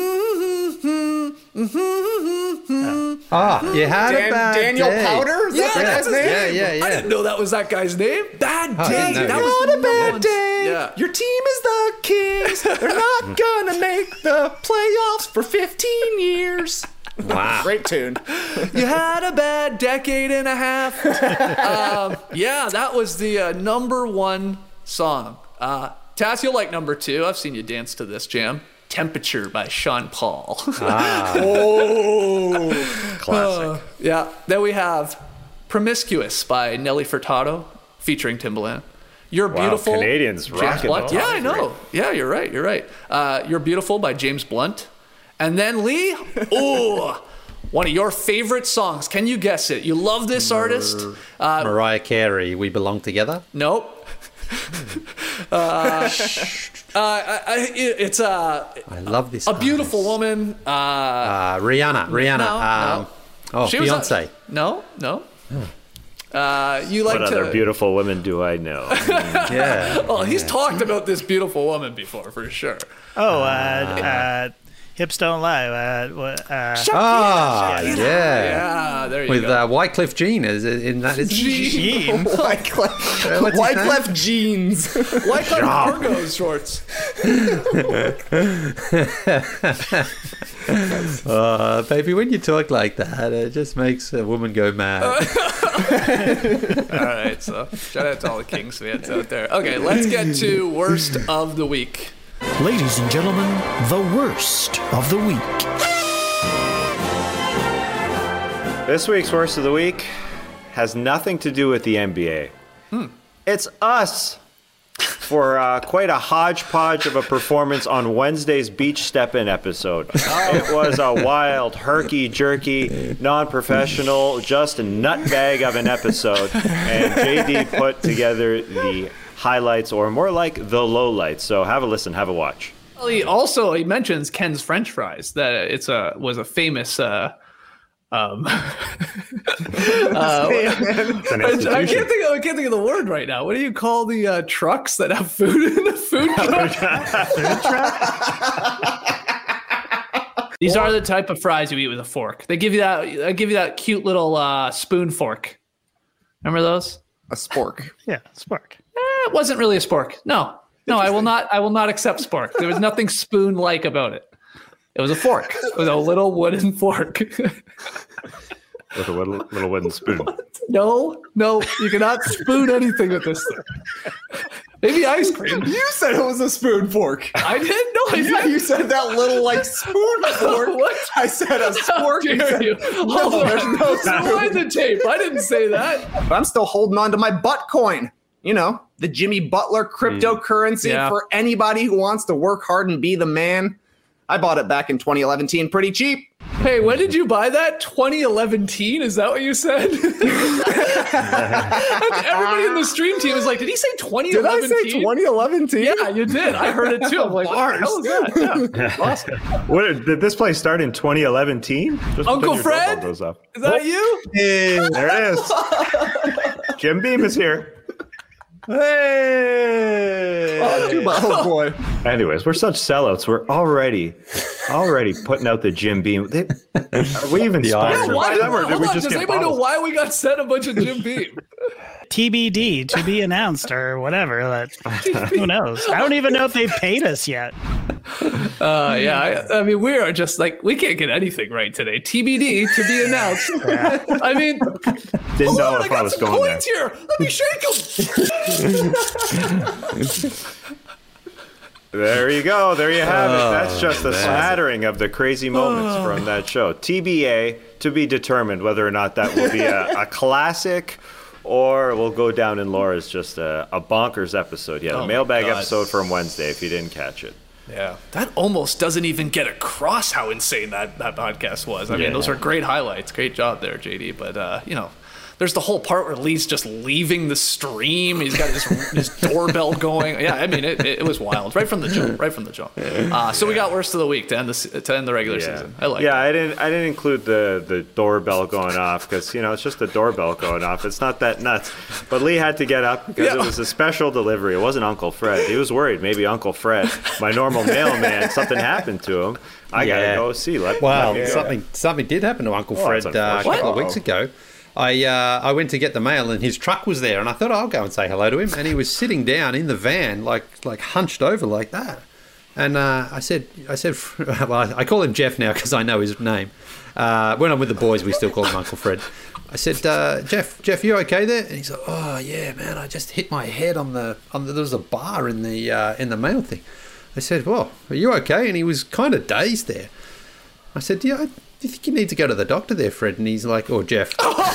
had a bad Daniel day. Powder? Is that the guy's name? Yeah. I didn't know that was that guy's name. Bad day. no. That was Not a bad day. Yeah. Your team is the Kings. They're not gonna make the playoffs for 15 years. Wow. Great tune. You had a bad decade and a half. That was the number one song. Tass, you'll like number two. I've seen you dance to this jam. Temperature by Sean Paul. Classic. Then we have Promiscuous by Nelly Furtado featuring Timbaland. You're Beautiful. Canadians James rocking Blunt. those. Yeah, I know. Yeah, you're right. You're Beautiful by James Blunt. And then Lee, one of your favorite songs. Can you guess it? You love this artist. Mariah Carey, We Belong Together? Nope. It's I love this. a beautiful woman. Rihanna. No. Beyonce. No. You like What other beautiful women do I know? Yeah. Well, he's talked about this beautiful woman before, for sure. Hips Don't Lie. Yeah, there you With go. Wycliffe Jean in that, isn't he? Gene. Wyclef Jeans. Wyclef cargo shorts. Baby, when you talk like that, it just makes a woman go mad. All right, so shout out to all the Kings fans out there. Okay, let's get to worst of the week. Ladies and gentlemen, the worst of the week. This week's worst of the week has nothing to do with the NBA. It's us for quite a hodgepodge of a performance on Wednesday's Beach Step-In episode. It was a wild, herky-jerky, non-professional, just a nutbag of an episode. And JD put together the highlights, or more like the lowlights. So have a listen, have a watch. Well, he mentions Ken's French fries, that was a famous I can't think of the word right now. What do you call the trucks that have food in the food truck? These are the type of fries you eat with a fork. They give you that cute little spoon fork. Remember those? A spork. Yeah, spork. It wasn't really a spork. No, I will not accept spork. There was nothing spoon-like about it. It was a fork. It was a little wooden fork. With a little wooden spoon. No, you cannot spoon anything with this thing. Maybe ice cream. You said it was a spoon fork. I didn't know. You said that little spoon fork. What? I said a spork. How dare you? Hold on. There's no Rewind the tape. I didn't say that. But I'm still holding on to my butt coin. The Jimmy Butler cryptocurrency for anybody who wants to work hard and be the man. I bought it back in 2011 pretty cheap. Hey, when did you buy that? 2011? Is that what you said? Everybody in the stream team is like, did he say 2011? Did I say 2011? Yeah, you did. I heard it too. I'm like, what the hell is that? Yeah. Awesome. Did this place start in 2011? Uncle Fred? Goes up. Is that you? Hey, there it is. Jim Beam is here. Hey! Oh boy. Anyways, we're such sellouts. We're already putting out the Jim Beam. Are we even sponsored by them, or did we just does get anybody know bottles? why we got sent a bunch of Jim Beam? TBD, to be announced or whatever. Who knows? I don't even know if they've paid us yet. I mean, we are just like, we can't get anything right today. TBD, to be announced. Yeah. I mean, Didn't know if I was going there. coins here. Let me shake them. There you go. There you have it. That's just a smattering of the crazy moments from that show. TBA, to be determined whether or not that will be a classic or will go down in lore as just a bonkers episode. Yeah, the mailbag episode from Wednesday, if you didn't catch it. Yeah, that almost doesn't even get across how insane that podcast was. I mean, those are great highlights. Great job there, JD. But, there's the whole part where Lee's just leaving the stream. He's got his doorbell going. Yeah, I mean, it was wild right from the jump. So we got worst of the week to end the regular season. I like. Yeah, I didn't include the doorbell going off because it's just the doorbell going off. It's not that nuts. But Lee had to get up because it was a special delivery. It wasn't Uncle Fred. He was worried maybe Uncle Fred, my normal mailman, something happened to him. I gotta go see. Something did happen to Uncle Fred a couple of weeks ago. I went to get the mail and his truck was there, and I thought I'll go and say hello to him, and he was sitting down in the van like hunched over like that. And I said, well, I call him Jeff now because I know his name. When I'm with the boys, we still call him Uncle Fred. I said, Jeff, you okay there? And he's like, oh yeah, man, I just hit my head on there was a bar in the mail thing. I said, well, are you okay? And he was kind of dazed there. I said, yeah. Do you think you need to go to the doctor there, Fred? And he's like, oh, Jeff.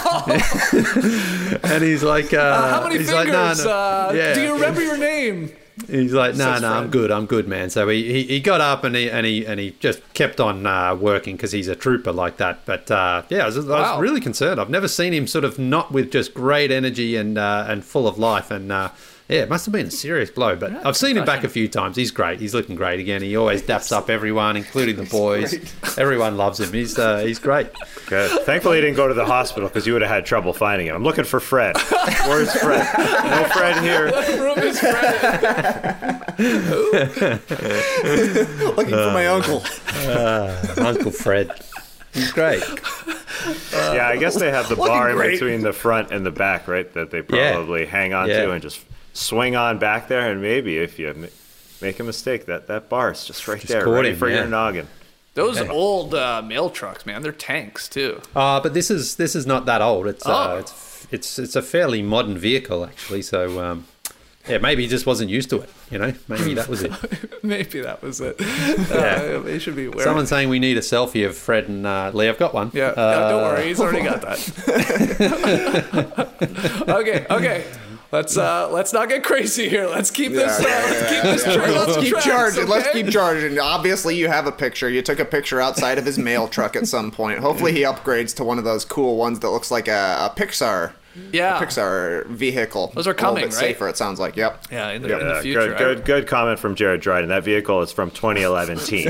And he's like, how many fingers? Like, no. Do you remember your name? He's like, no, I'm good, man. So he got up and he just kept on working because he's a trooper like that. But I was really concerned. I've never seen him sort of not with just great energy and full of life. And it must have been a serious blow. But I've seen him back a few times. He's great. He's looking great again. He always daps up everyone, including the boys. Everyone loves him. He's great. Good. Thankfully, he didn't go to the hospital because you would have had trouble finding him. I'm looking for Fred. Where's Fred? No Fred here. What room is Fred? Looking for my uncle. Uncle Fred. He's great. I guess they have the bar in between the front and the back, right? That they probably hang on to and just swing on back there. And maybe if you make a mistake, that bar is just there, ready for your noggin. Those old mail trucks, man, they're tanks too. But this is not that old. It's a fairly modern vehicle actually. So maybe he just wasn't used to it. Maybe that was it. Maybe that was it. They should be aware. Someone's saying we need a selfie of Fred and Lee. I've got one. Yeah, don't worry, he's already got that. Okay. Let's not get crazy here. Let's keep this. Let's keep charging. Let's keep charging. Obviously, you have a picture. You took a picture outside of his mail truck at some point. Hopefully, he upgrades to one of those cool ones that looks like a Pixar. Yeah, a Pixar vehiole. Those are coming, a little bit safer, it sounds like. Yep. Yeah, in the future. Good comment from Jared Dryden. That vehicle is from 2011 team.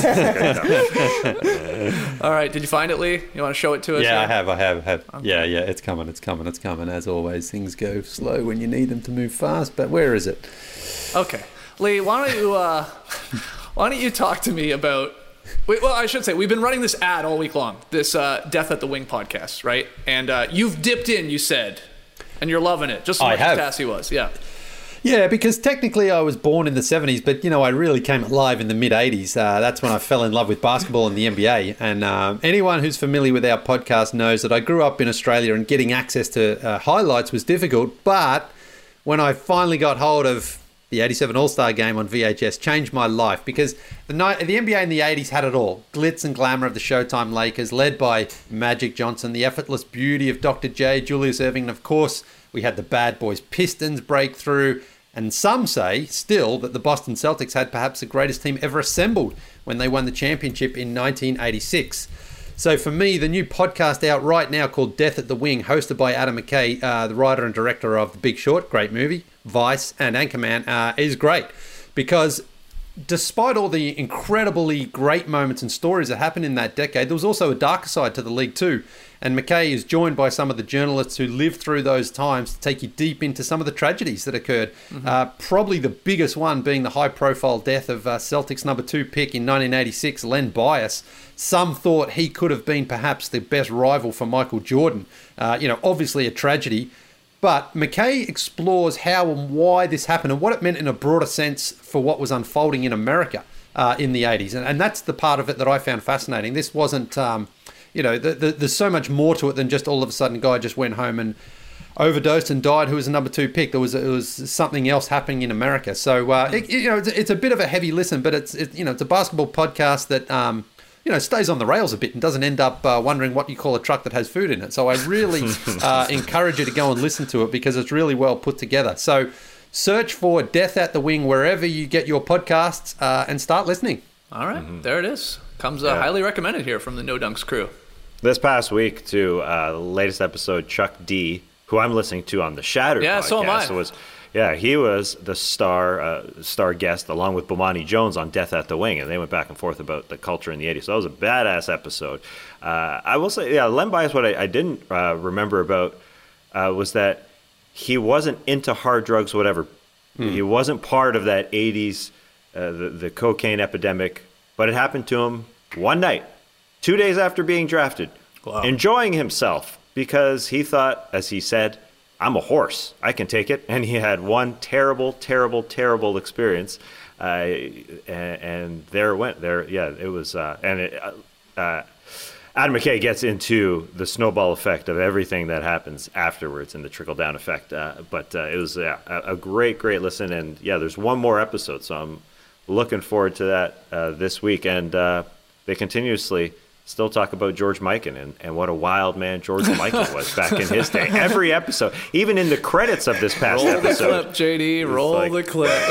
All right, did you find it, Lee? You want to show it to us? Yeah, I have. Okay. Yeah, it's coming. As always, things go slow when you need them to move fast. But where is it? Okay, Lee, why don't you talk to me about? Well, I should say, we've been running this ad all week long, this Death at the Wing podcast, right? And you've dipped in, you said, and you're loving it, just as much as Tassie was. Yeah, because technically I was born in the 70s, but, I really came alive in the mid-80s. That's when I fell in love with basketball and the NBA. And anyone who's familiar with our podcast knows that I grew up in Australia and getting access to highlights was difficult. But when I finally got hold of the 87 All-Star Game on VHS, changed my life because the NBA in the 80s had it all. Glitz and glamour of the Showtime Lakers, led by Magic Johnson, the effortless beauty of Dr. J, Julius Erving, and of course, we had the Bad Boys Pistons breakthrough. And some say still that the Boston Celtics had perhaps the greatest team ever assembled when they won the championship in 1986. So for me, the new podcast out right now called Death at the Wing, hosted by Adam McKay, the writer and director of The Big Short, great movie, Vice, and Anchorman, is great because despite all the incredibly great moments and stories that happened in that decade, there was also a darker side to the league too. And McKay is joined by some of the journalists who lived through those times to take you deep into some of the tragedies that occurred. Probably the biggest one being the high-profile death of Celtics number 2 pick in 1986, Len Bias. Some thought he could have been perhaps the best rival for Michael Jordan. Obviously a tragedy. But McKay explores how and why this happened and what it meant in a broader sense for what was unfolding in America in the 80s. And that's the part of it that I found fascinating. This wasn't... there's so much more to it than just all of a sudden a guy just went home and overdosed and died who was a number 2 pick. It was something else happening in America. So, it's a bit of a heavy listen, but it's a basketball podcast that, stays on the rails a bit and doesn't end up wondering what you call a truck that has food in it. So I really encourage you to go and listen to it because it's really well put together. So Search for Death at the Wing wherever you get your podcasts and start listening. All right, there it is. Comes highly recommended here from the No Dunks crew. This past week, too, the latest episode, Chuck D, who I'm listening to on the Shattered podcast. So am I. He was the star guest along with Bomani Jones on Death at the Wing, and they went back and forth about the culture in the 80s. So that was a badass episode. I will say, Len Bias, what I didn't remember about was that he wasn't into hard drugs, whatever. He wasn't part of that 80s, the cocaine epidemic, but it happened to him one night, 2 days after being drafted, enjoying himself because he thought, as he said, I'm a horse. I can take it. And he had one terrible, terrible, terrible experience. And there it went. It was. Adam McKay gets into the snowball effect of everything that happens afterwards and the trickle-down effect. But it was a great, great listen. And, there's one more episode, so I'm looking forward to that this week. And they continuously still talk about George Mikan and what a wild man George Mikan was back in his day. Every episode, even in the credits of this past episode. Roll the clip, JD. Roll the clip.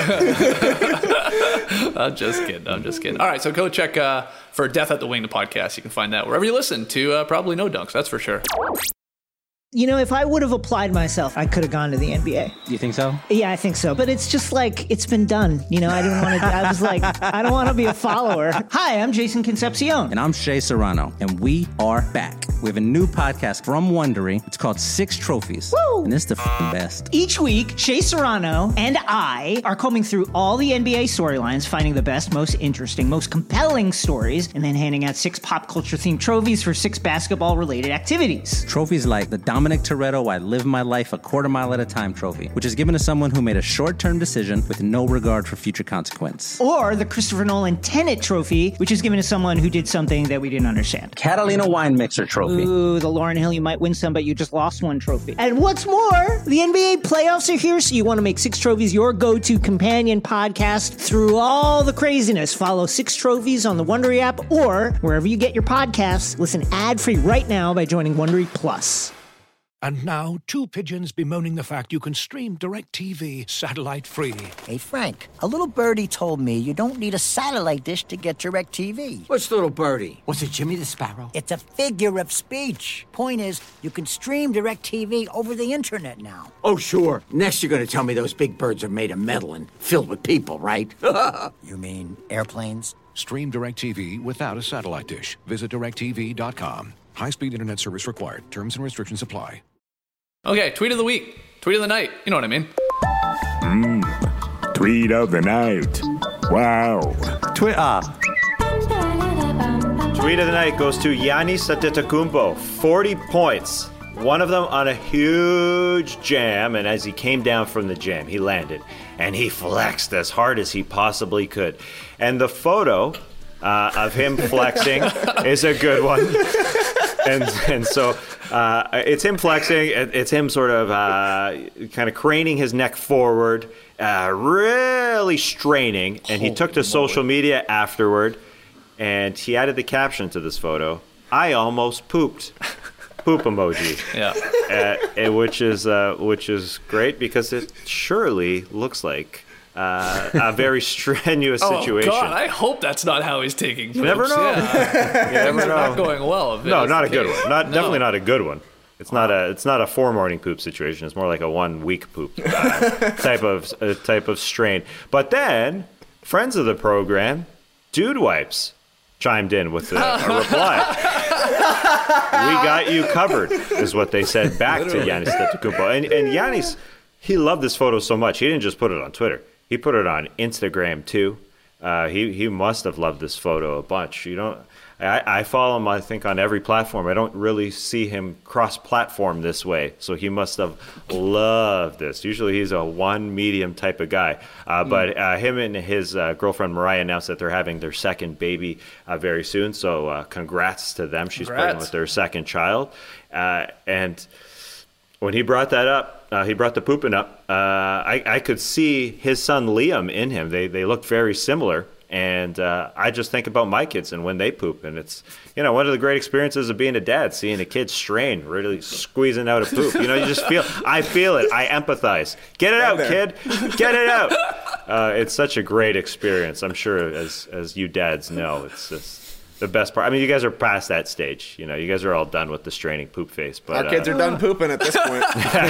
I'm just kidding. All right, so go check for Death at the Wing, the podcast. You can find that wherever you listen to probably No Dunks, that's for sure. You know, if I would have applied myself, I could have gone to the NBA. You think so? Yeah, I think so. But it's just like, it's been done. You know, I don't want to be a follower. Hi, I'm Jason Concepcion. And I'm Shea Serrano. And we are back. We have a new podcast from Wondery. It's called Six Trophies. Woo! And it's the best. Each week, Shea Serrano and I are combing through all the NBA storylines, finding the best, most interesting, most compelling stories, and then handing out 6 pop culture-themed trophies for 6 basketball-related activities. Trophies like the Dominic Toretto I Live My Life a Quarter Mile at a Time trophy, which is given to someone who made a short-term decision with no regard for future consequence. Or the Christopher Nolan Tenet trophy, which is given to someone who did something that we didn't understand. Catalina Wine Mixer trophy. Ooh, the Lauryn Hill You Might Win Some But You Just Lost One trophy. And what's more, the NBA playoffs are here, so you want to make Six Trophies your go-to companion podcast through all the craziness. Follow Six Trophies on the Wondery app or wherever you get your podcasts. Listen ad-free right now by joining Wondery Plus. And now, 2 pigeons bemoaning the fact you can stream DirecTV satellite-free. Hey, Frank, a little birdie told me you don't need a satellite dish to get DirecTV. What's little birdie? Was it Jimmy the Sparrow? It's a figure of speech. Point is, you can stream DirecTV over the internet now. Oh, sure. Next you're going to tell me those big birds are made of metal and filled with people, right? You mean airplanes? Stream DirecTV without a satellite dish. Visit DirecTV.com. High-speed internet service required. Terms and restrictions apply. Okay, tweet of the week. Tweet of the night. You know what I mean. Tweet of the night. Wow. Twitter. Tweet of the night goes to Giannis Antetokounmpo. 40 points. One of them on a huge jam, and as he came down from the jam, he landed. And he flexed as hard as he possibly could. And the photo of him flexing is a good one. And so it's him flexing. It's him sort of kind of craning his neck forward, really straining. And he took to social media afterward, and he added the caption to this photo: "I almost pooped." Poop emoji. Yeah. Which is great because it surely looks like a very strenuous situation. Oh God, I hope that's not how he's taking poops. You never know. Yeah. You never know. Not going well. No, not a good one. Definitely not a good one. It's not a 4 morning poop situation. It's more like a 1 week poop type of strain. But then friends of the program, Dude Wipes, chimed in with a reply. We got you covered, is what they said back to Giannis Antetokounmpo. And Giannis, he loved this photo so much. He didn't just put it on Twitter. He put it on Instagram too. He must have loved this photo a bunch. I follow him, I think, on every platform. I don't really see him cross-platform this way, so he must have loved this. Usually he's a one medium type of guy. But him and his girlfriend Mariah announced that they're having their second baby very soon, so congrats to them. She's pregnant with their second child. And when he brought that up, he brought the pooping up, I could see his son Liam in him. They looked very similar. And I just think about my kids and when they poop. And it's, one of the great experiences of being a dad, seeing a kid strain, really squeezing out a poop. You just I feel it. I empathize. Get it out, kid. Get it out. It's such a great experience. I'm sure as you dads know, it's just the best part. I mean, you guys are past that stage. You guys are all done with the straining poop face. But our kids are done pooping at this point.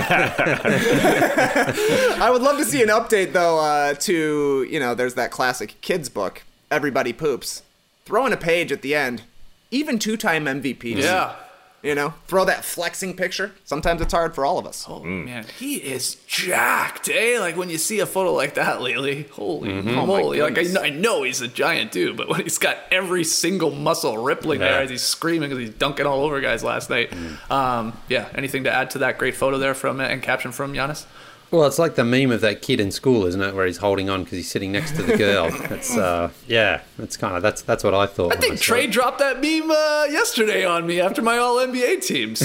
I would love to see an update, though, to, there's that classic kids book, Everybody Poops. Throw in a page at the end. Even 2-time MVPs. Yeah. Throw that flexing picture. Sometimes it's hard for all of us. Oh, man. He is jacked, eh? Like, when you see a photo like that lately, holy moly. Like, I know he's a giant dude, but when he's got every single muscle rippling there as he's screaming because he's dunking all over guys last night. Anything to add to that great photo there and caption from Giannis? Well, it's like the meme of that kid in school, isn't it, where he's holding on because he's sitting next to the girl. It's it's kind of that's what I thought. I think Trey dropped that meme yesterday on me after my All NBA teams.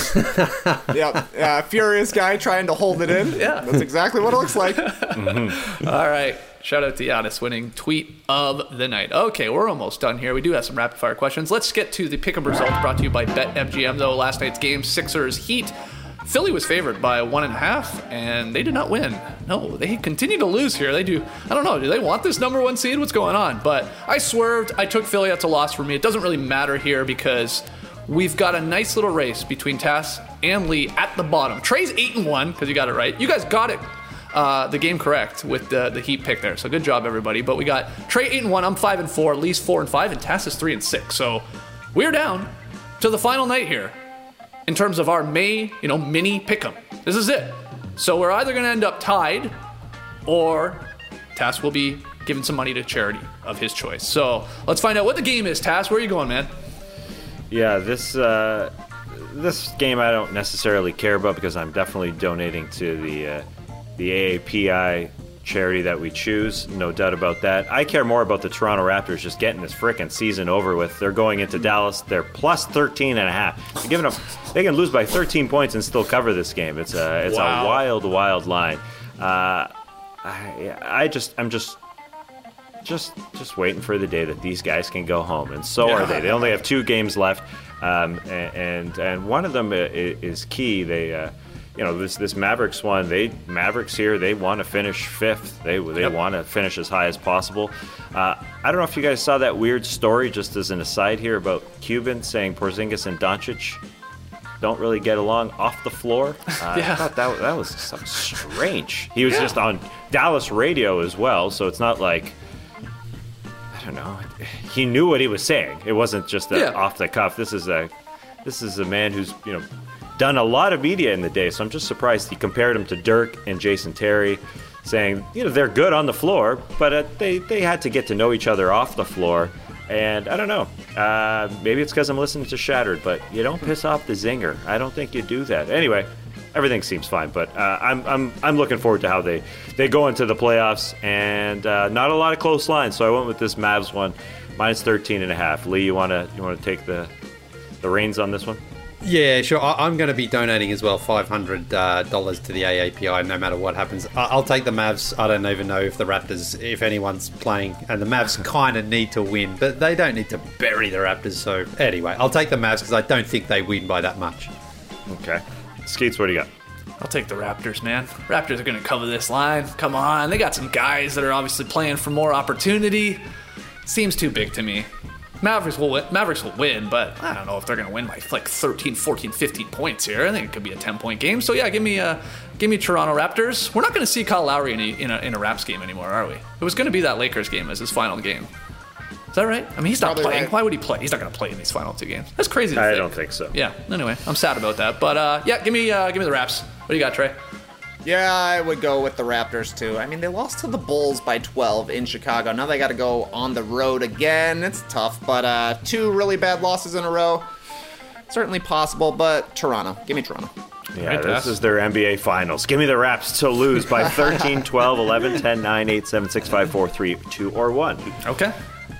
Furious guy trying to hold it in. Yeah, that's exactly what it looks like. All right, shout out to Giannis winning tweet of the night. Okay, we're almost done here. We do have some rapid fire questions. Let's get to the pick'em results brought to you by BetMGM. Though last night's game, Sixers Heat. Philly was favored by 1.5, and they did not win. No, they continue to lose here. They do. I don't know. Do they want this number 1 seed? What's going on? But I swerved. I took Philly. That's a loss for me. It doesn't really matter here because we've got a nice little race between Tass and Lee at the bottom. Trey's 8-1 because you got it right. You guys got it. The game correct with the Heat pick there. So good job, everybody. But we got Trey 8-1. I'm 5-4. Lee's 4-5, and Tass is 3-6. So we're down to the final night here. In terms of our May, mini pick'em. This is it. So we're either going to end up tied or Tass will be giving some money to charity of his choice. So let's find out what the game is. Tass, where are you going, man? Yeah, this game I don't necessarily care about because I'm definitely donating to the AAPI charity that we choose, no doubt about that. I care more about the Toronto Raptors just getting this frickin' season over with. They're going into Dallas. They're plus 13.5. They can lose by 13 points and still cover this game. It's a wild line. I'm just waiting for the day that these guys can go home, and so are they. They only have 2 games left, and one of them is key. They. This Mavericks one, Mavericks here, they want to finish 5th. They want to finish as high as possible. I don't know if you guys saw that weird story, just as an aside here, about Cuban saying Porzingis and Doncic don't really get along off the floor. I thought that was something strange. He was just on Dallas radio as well, so it's not like, I don't know, he knew what he was saying. It wasn't just off the cuff. This is a man who's, done a lot of media in the day, so I'm just surprised he compared him to Dirk and Jason Terry, saying, they're good on the floor, but they had to get to know each other off the floor. And I don't know, maybe it's because I'm listening to Shattered, but you don't piss off the zinger. I don't think you do that. Anyway, everything seems fine, but I'm looking forward to how they go into the playoffs, and not a lot of close lines, so I went with this Mavs one, minus 13.5. Lee, you want to take the reins on this one? Yeah, sure. I'm going to be donating as well, $500 to the AAPI, no matter what happens. I'll take the Mavs. I don't even know if the Raptors, if anyone's playing, and the Mavs kind of need to win, but they don't need to bury the Raptors. So anyway, I'll take the Mavs because I don't think they win by that much. Okay. Skeets, what do you got? I'll take the Raptors, man. Raptors are going to cover this line. Come on. They got some guys that are obviously playing for more opportunity. Seems too big to me. Mavericks will win, but I don't know if they're going to win by like 13, 14, 15 points here. I think it could be a 10-point game. So yeah, give me Toronto Raptors. We're not going to see Kyle Lowry in a Raps game anymore, are we? It was going to be that Lakers game as his final game. Is that right? I mean, he's not playing. Right. Why would he play? He's not going to play in these final 2 games. That's crazy to think. I don't think so. Yeah. Anyway, I'm sad about that. But yeah, give me the Raps. What do you got, Trey? Yeah, I would go with the Raptors, too. I mean, they lost to the Bulls by 12 in Chicago. Now they got to go on the road again. It's tough, but 2 really bad losses in a row. Certainly possible, but Toronto. Give me Toronto. Yeah, this is their NBA Finals. Give me the Raps to lose by 13, 12, 11, 10, 9, 8, 7, 6, 5, 4, 3, 2, or 1. Okay.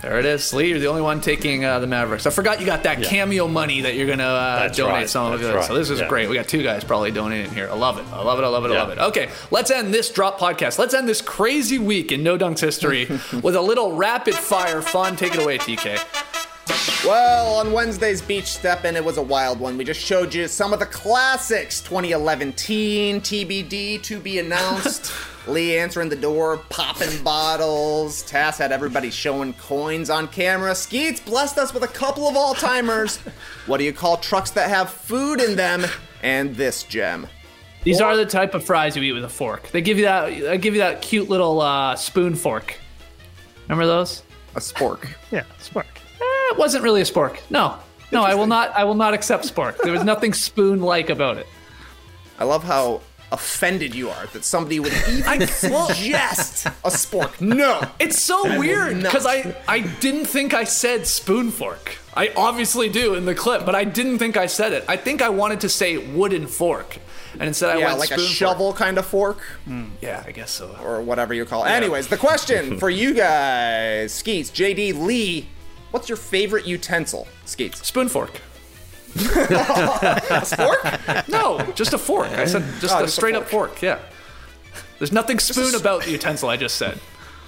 There it is. Lee, you're the only one taking the Mavericks. I forgot you got that cameo money that you're going to donate some of it. So this is great. We got 2 guys probably donating here. I love it. I love it. Okay, let's end this Drop podcast. Let's end this crazy week in No Dunks history with a little rapid fire fun. Take it away, TK. Well, on Wednesday's Beach Steppin', it was a wild one. We just showed you some of the classics. 2011 teen, TBD, to be announced. Lee answering the door, popping bottles. Tass had everybody showing coins on camera. Skeets blessed us with a couple of all-timers. What do you call trucks that have food in them? And this gem. These are the type of fries you eat with a fork. They give you that cute little spoon fork. Remember those? A spork. Yeah, spork. It wasn't really a spork. No, I will not accept spork. There was nothing spoon-like about it. I love how offended you are that somebody would even suggest a spork. No. It's so weird because I didn't think I said spoon fork. I obviously do in the clip, but I didn't think I said it. I think I wanted to say wooden fork. And instead I went like spoon a shovel fork. Kind of fork. Yeah, I guess so. Or whatever you call it. Yeah. Anyways, the question for you guys, Skeets, JD, Lee, what's your favorite utensil, Skeets? Spoon fork. A spork? No, just a fork. I said just a straight up fork. Yeah. There's nothing spoon about the utensil I just said.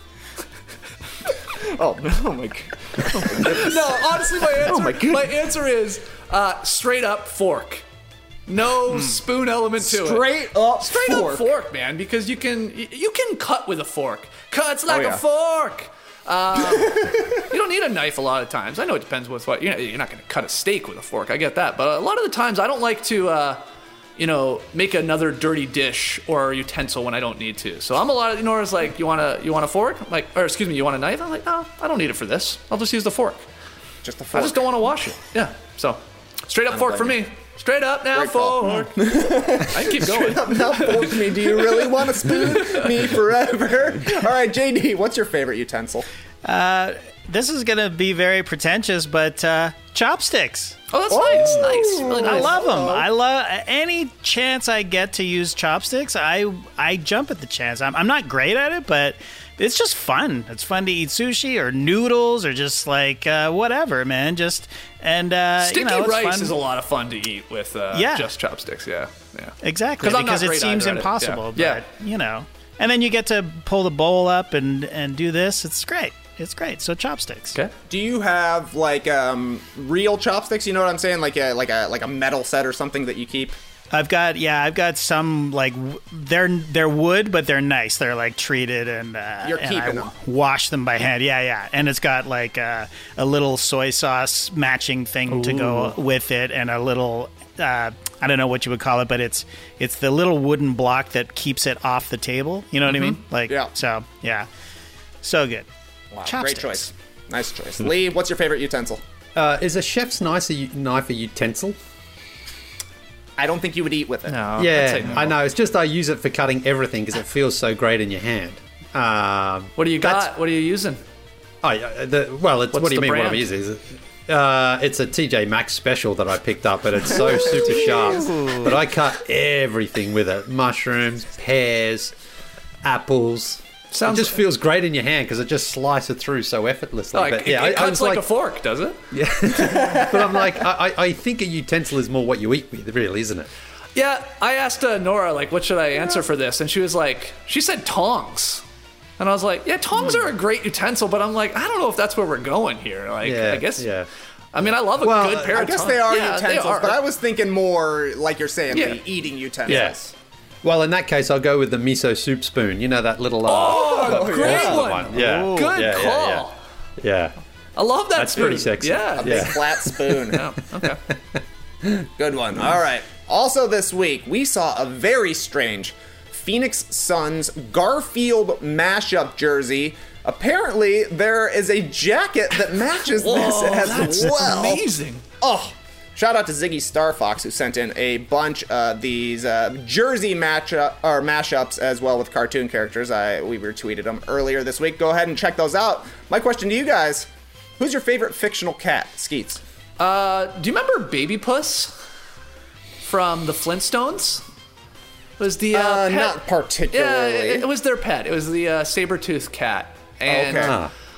Oh my god. No, honestly, my answer is straight up fork. No spoon element to it. Straight up fork, man, because you can cut with a fork. Cuts like a fork. You don't need a knife a lot of times. I know it depends with what you're not going to cut a steak with a fork. I get that, but a lot of the times I don't like to make another dirty dish or utensil when I don't need to. So I'm a lot of Nora's like, you want a fork? I'm like, or excuse me, you want a knife? I'm like, no, I don't need it for this. I'll just use the fork. Just the fork. I just don't want to wash it. Yeah. So straight up fork for me. Straight up now, great fork. I can keep going. Straight up now, fork me. Do you really want to spoon me forever? All right, JD, what's your favorite utensil? This is going to be very pretentious, but chopsticks. Oh, that's nice. Really nice. I love them. I love any chance I get to use chopsticks. I jump at the chance. I'm not great at it, but it's just fun. It's fun to eat sushi or noodles or just like whatever, man. Just sticky rice fun. Is a lot of fun to eat with just chopsticks. Yeah. Exactly. Because it seems impossible. But, and then you get to pull the bowl up and do this. It's great. It's great. So chopsticks. Okay. Do you have like real chopsticks? You know what I'm saying? Like a metal set or something that you keep? I've got some like they're wood, but they're nice. They're like treated and you're keeping them. Wash them by hand. Yeah. And it's got like a little soy sauce matching thing to go with it, and a little I don't know what you would call it, but it's the little wooden block that keeps it off the table. You know what I mean? Like so good. Wow, great choice. Nice choice. Lee, what's your favorite utensil? Is a chef's knife a utensil? I don't think you would eat with it. No, no. I know. It's just I use it for cutting everything because it feels so great in your hand. What do you got? What are you using? What do you mean? Brand? What I'm using? It's a TJ Maxx special that I picked up, but it's so super sharp. But I cut everything with it: mushrooms, pears, apples. It just feels great in your hand because it just slices through so effortlessly. It cuts like a fork, does it? Yeah. But I'm like, I think a utensil is more what you eat with, really, isn't it? Yeah. I asked Nora, like, what should I answer for this? And she was like, she said tongs. And I was like, yeah, tongs are a great utensil, but I'm like, I don't know if that's where we're going here. Like, I guess. Yeah. I mean, I love a good pair of tongs. I guess they are utensils, but I was thinking more, like you're saying, like eating utensils. Yes. Well, in that case, I'll go with the miso soup spoon. You know that little... great one. Yeah. Good call. Yeah. I love that That's spoon. pretty sexy. Yeah. A big flat spoon. Okay. Good one. All right. Also this week, we saw a very strange Phoenix Suns Garfield mashup jersey. Apparently, there is a jacket that matches this as well. That's amazing. Oh, shout out to Ziggy Starfox, who sent in a bunch of these jersey mashups as well with cartoon characters. We retweeted them earlier this week. Go ahead and check those out. My question to you guys, who's your favorite fictional cat, Skeets? Do you remember Baby Puss from the Flintstones? Was the pet? Not particularly. Yeah, it was their pet. It was the saber-toothed cat. And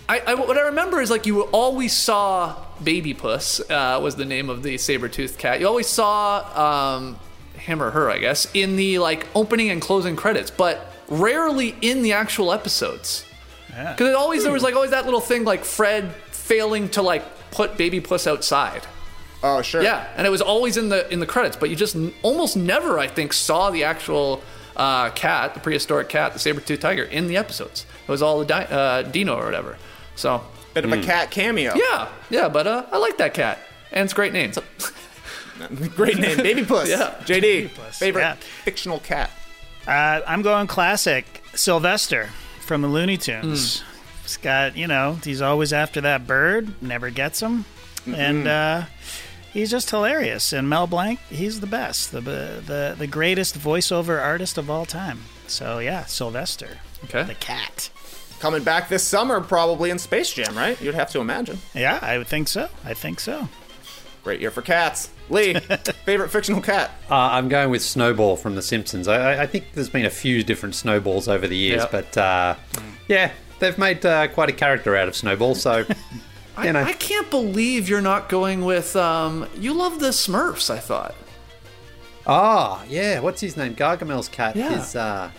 what I remember is like you always saw Baby Puss was the name of the saber-toothed cat. You always saw him or her, I guess, in the like opening and closing credits, but rarely in the actual episodes. Because there was like always that little thing like Fred failing to like put Baby Puss outside. Oh, sure. Yeah, and it was always in the credits, but you just almost never, I think, saw the actual cat, the prehistoric cat, the saber-toothed tiger, in the episodes. It was all the Dino or whatever. So bit of a cat cameo. Yeah, but I like that cat, and it's a great name. Great name, Baby Puss. Yeah, JD, favorite fictional cat. I'm going classic, Sylvester from the Looney Tunes. He's got, he's always after that bird, never gets him, and he's just hilarious. And Mel Blanc, he's the best, the greatest voiceover artist of all time. So yeah, Sylvester, the cat. Coming back this summer, probably in Space Jam, right? You'd have to imagine. Yeah, I would think so. Great year for cats. Lee, favorite fictional cat? I'm going with Snowball from The Simpsons. I think there's been a few different Snowballs over the years, but yeah, they've made quite a character out of Snowball, so... I can't believe you're not going with... you love the Smurfs, I thought. Oh, yeah. What's his name? Gargamel's cat is...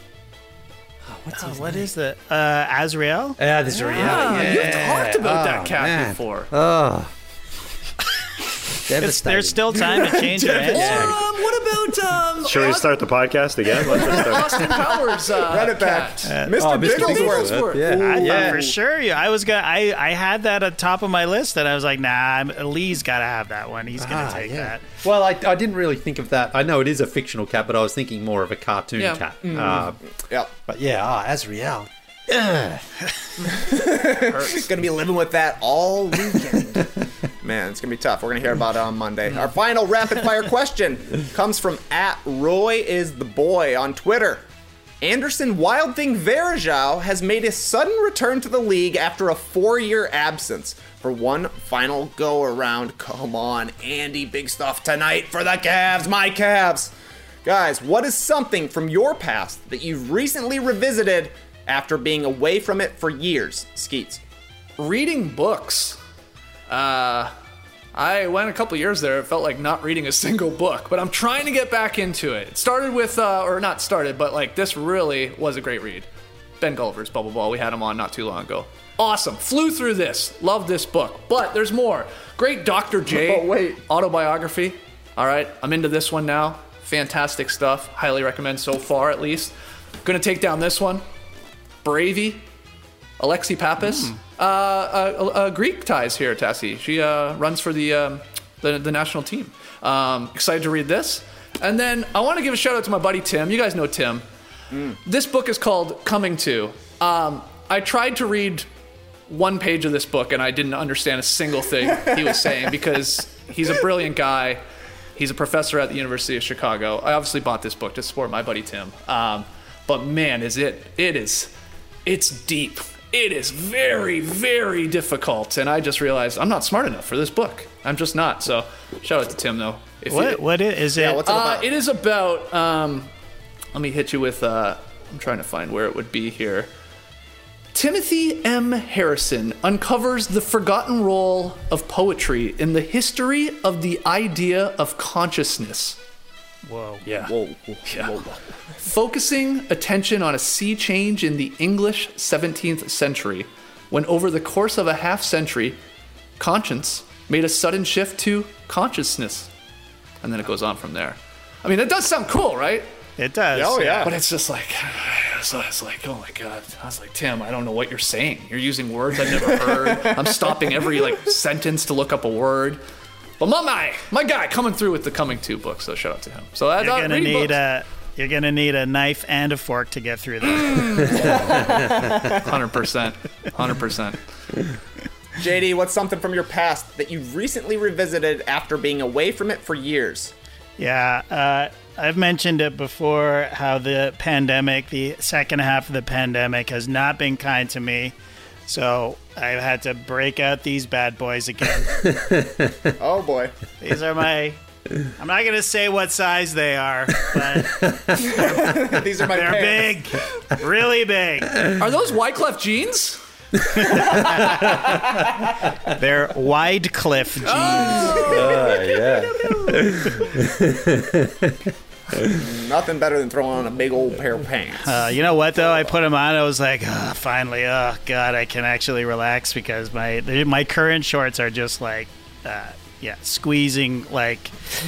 what is the... Azrael? Azrael. Yeah. You've talked about that cat before. Oh. There's still time to change your answer. What about... Should we start the podcast again? Let's just start. Austin Powers Run it back. Mr. Bigglesworth. I thought for sure I had that at top of my list, and I was like, nah, Lee's got to have that one. He's going to take that. Well, I didn't really think of that. I know it is a fictional cat, but I was thinking more of a cartoon cat. But yeah, Azrael. He's going to be living with that all weekend. Man, it's going to be tough. We're going to hear about it on Monday. Our final rapid-fire question comes from @RoyIsTheBoy on Twitter. Anderson Wild Thing Varejao has made a sudden return to the league after a 4-year absence. For one final go-around. Come on, Andy. Big stuff tonight for the Cavs. My Cavs. Guys, what is something from your past that you've recently revisited after being away from it for years? Skeets. Reading books. I went a couple years there. It felt like not reading a single book, but I'm trying to get back into it. It started with, or not started, but like this really was a great read. Ben Gulliver's Bubble Ball. We had him on not too long ago. Awesome. Flew through this. Love this book. But there's more. Great Dr. J autobiography. All right. I'm into this one now. Fantastic stuff. Highly recommend so far, at least. Gonna take down this one. Bravey. Alexi Pappas. Greek ties here, Tassie. She runs for the national team. Excited to read this. And then I want to give a shout out to my buddy Tim. You guys know Tim. This book is called Coming To. I tried to read one page of this book and I didn't understand a single thing he was saying because he's a brilliant guy. He's a professor at the University of Chicago. I obviously bought this book to support my buddy Tim. But man, it's deep. It is very, very difficult, and I just realized I'm not smart enough for this book. I'm just not. So, shout out to Tim, though. What is it? Yeah, what's it about? It is about. Let me hit you with. I'm trying to find where it would be here. Timothy M. Harrison uncovers the forgotten role of poetry in the history of the idea of consciousness. Whoa. Yeah. Whoa. Focusing attention on a sea change in the English 17th century, when over the course of a half century, conscience made a sudden shift to consciousness. And then it goes on from there. I mean, it does sound cool, right? It does. Oh, yeah. But it's just like, it's like, oh my God. I was like, Tim, I don't know what you're saying. You're using words I've never heard. I'm stopping every sentence to look up a word. But my guy coming through with the Coming To book, so shout out to him. So you're gonna need a knife and a fork to get through that. 100%. JD, what's something from your past that you've recently revisited after being away from it for years? Yeah, I've mentioned it before, how the pandemic, the second half of the pandemic, has not been kind to me. So I've had to break out these bad boys again. Oh, boy. These are I'm not going to say what size they are, but these are my they're pants. big, really big. Are those Wyclef jeans? They're Widecliff jeans. Nothing better than throwing on a big old pair of pants. You know what, though? I put them on. I was like, finally, oh, God, I can actually relax because my current shorts are just like, squeezing like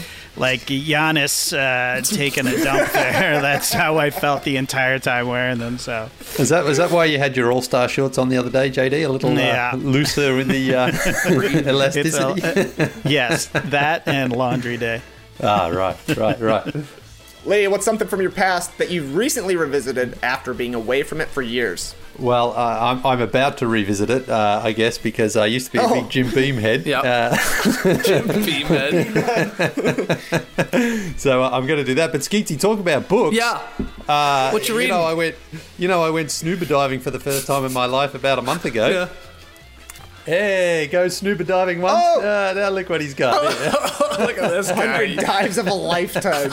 Giannis taking a dump there. That's how I felt the entire time wearing them. So was that why you had your All-Star shorts on the other day, JD? A little looser in the elasticity? Yes, that and laundry day. Right. Lee, what's something from your past that you've recently revisited after being away from it for years? Well, I'm about to revisit it, I guess, because I used to be a big Jim Beam head. Yeah. Jim Beam head. So I'm going to do that. But Skeetsy, talk about books. Yeah. What you reading? I went snuba diving for the first time in my life about a month ago. Yeah. Hey, go snuba diving once. Now look what he's got. Look at this guy. 100 dives of a lifetime.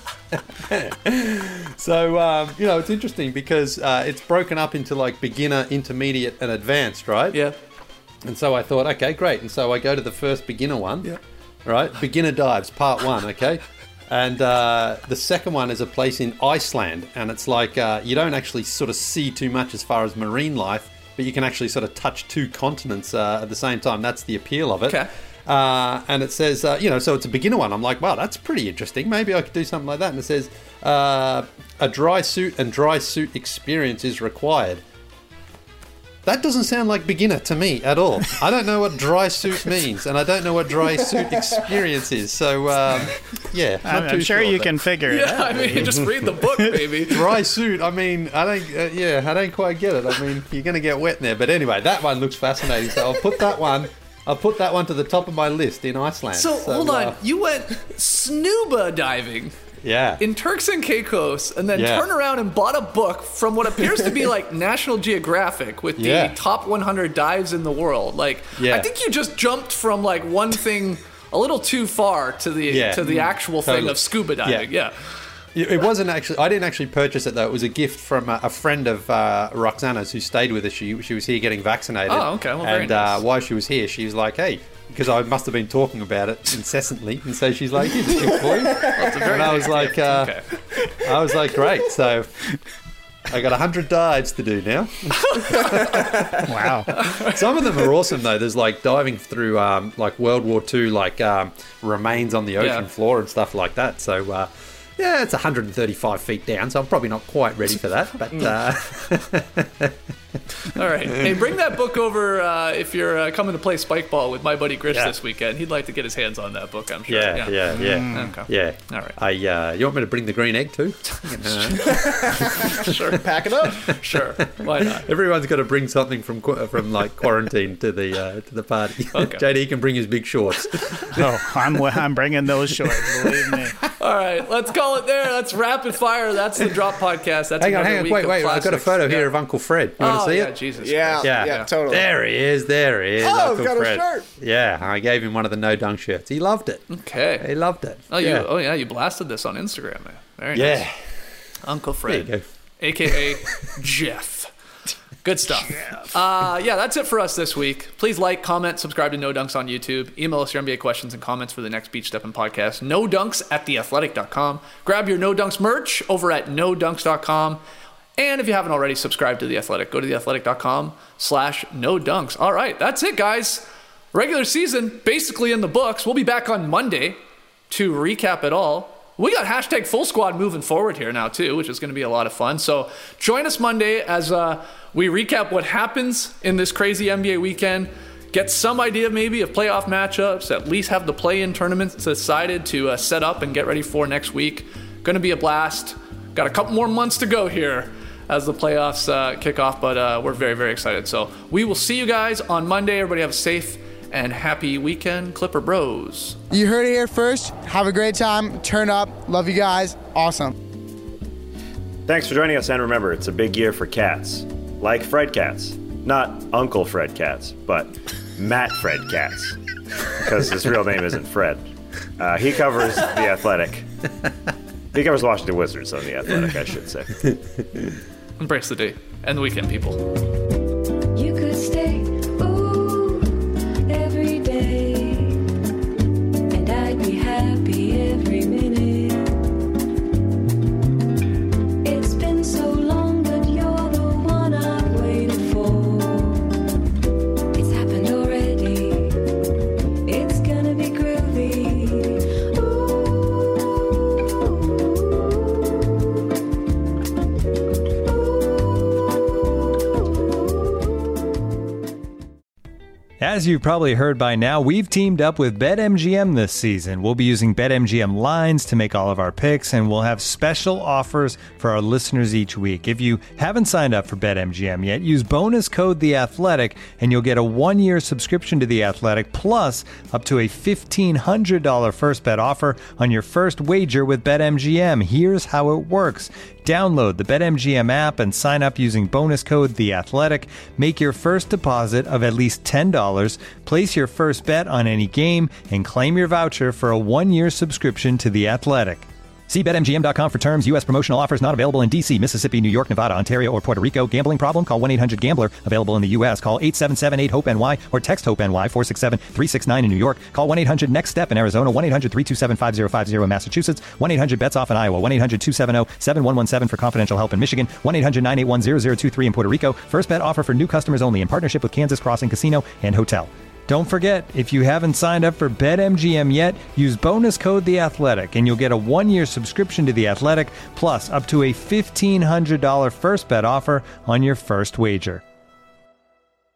So, it's interesting because it's broken up into like beginner, intermediate, and advanced, right? Yeah. And so I thought, okay, great. And so I go to the first beginner one. Yeah. Right? Beginner dives, part 1, okay? And the second one is a place in Iceland. And it's like you don't actually sort of see too much as far as marine life, but you can actually sort of touch 2 continents at the same time. That's the appeal of it. Okay. And it says, so it's a beginner one. I'm like, wow, that's pretty interesting. Maybe I could do something like that. And it says, a dry suit and dry suit experience is required. That doesn't sound like beginner to me at all. I don't know what dry suit means, and I don't know what dry suit experience is. So, I'm sure you can figure it out. Yeah, I mean, just read the book, baby. Dry suit, I mean, I don't quite get it. I mean, you're going to get wet in there. But anyway, that one looks fascinating. So I'll put that one to the top of my list in Iceland. So hold on, you went snuba diving. Yeah. In Turks and Caicos, and then turn around and bought a book from what appears to be like National Geographic with the top 100 dives in the world. I think you just jumped from like one thing a little too far to the actual thing of scuba diving. Yeah. It wasn't actually. I didn't actually purchase it though. It was a gift from a friend of Roxana's who stayed with us. She was here getting vaccinated. Oh, okay. Well, very nice. While she was here, she was like, "Hey," because I must have been talking about it incessantly, and so she's like, "Here's a gift for you." And I was like, I was like, great. So I got 100 dives to do now. Wow. Some of them are awesome though. There's like diving through like World War II, like remains on the ocean floor and stuff like that. So. Yeah, it's 135 feet down, so I'm probably not quite ready for that. But all right. Hey, bring that book over if you're coming to play spike ball with my buddy Griff this weekend. He'd like to get his hands on that book, I'm sure. Yeah. Okay. All right. You want me to bring the green egg too? Sure. Pack it up. Sure. Why not? Everyone's got to bring something from like quarantine to the party. Okay. JD can bring his big shorts. No, I'm bringing those shorts. Believe me. All right, let's call it there. That's rapid fire. That's the Drop Podcast. That's hang on. Wait. I've got a photo here of Uncle Fred. You want to see it? Jesus. Yeah, totally. There he is. Oh, Uncle got Fred. a shirt. Yeah, I gave him one of the No Dunk shirts. He loved it. Okay. He loved it. You blasted this on Instagram, man. Very nice. Uncle Fred, there you go. A.K.A. Jeff. Good stuff. That's it for us this week. Please like, comment, subscribe to No Dunks on YouTube. Email us your NBA questions and comments for the next Beach Steppin' podcast. NoDunks@theathletic.com. Grab your No Dunks merch over at NoDunks.com. And if you haven't already, subscribe to The Athletic. Go to theathletic.com/NoDunks. All right, that's it, guys. Regular season basically in the books. We'll be back on Monday to recap it all. We got hashtag full squad moving forward here now too, which is going to be a lot of fun. So join us Monday as we recap what happens in this crazy NBA weekend. Get some idea maybe of playoff matchups, at least have the play-in tournaments decided to set up and get ready for next week. Going to be a blast. Got a couple more months to go here as the playoffs kick off, but we're very, very excited. So we will see you guys on Monday. Everybody have a safe and happy weekend, Clipper Bros. You heard it here first. Have a great time. Turn up. Love you guys. Awesome. Thanks for joining us, and remember, it's a big year for cats. Like Fred Katz. Not Uncle Fred Katz, but Matt Fred Katz. Because his real name isn't Fred. He covers The Athletic. He covers the Washington Wizards on The Athletic, I should say. Embrace the day and the weekend, people. You could As you've probably heard by now, we've teamed up with BetMGM this season. We'll be using BetMGM lines to make all of our picks, and we'll have special offers for our listeners each week. If you haven't signed up for BetMGM yet, use bonus code The Athletic, and you'll get a 1-year subscription to The Athletic, plus up to a $1,500 first bet offer on your first wager with BetMGM. Here's how it works. Download the BetMGM app and sign up using bonus code The Athletic. Make your first deposit of at least $10. Place your first bet on any game and claim your voucher for a 1-year subscription to The Athletic. See BetMGM.com for terms. U.S. promotional offers not available in D.C., Mississippi, New York, Nevada, Ontario, or Puerto Rico. Gambling problem? Call 1-800-GAMBLER. Available in the U.S. Call 877-8-HOPE-NY or text HOPE-NY 467-369 in New York. Call 1-800-NEXT-STEP in Arizona. 1-800-327-5050 in Massachusetts. 1-800-BETS-OFF in Iowa. 1-800-270-7117 for confidential help in Michigan. 1-800-981-0023 in Puerto Rico. First bet offer for new customers only in partnership with Kansas Crossing Casino and Hotel. Don't forget, if you haven't signed up for BetMGM yet, use bonus code The Athletic, and you'll get a 1-year subscription to The Athletic, plus up to a $1,500 first bet offer on your first wager.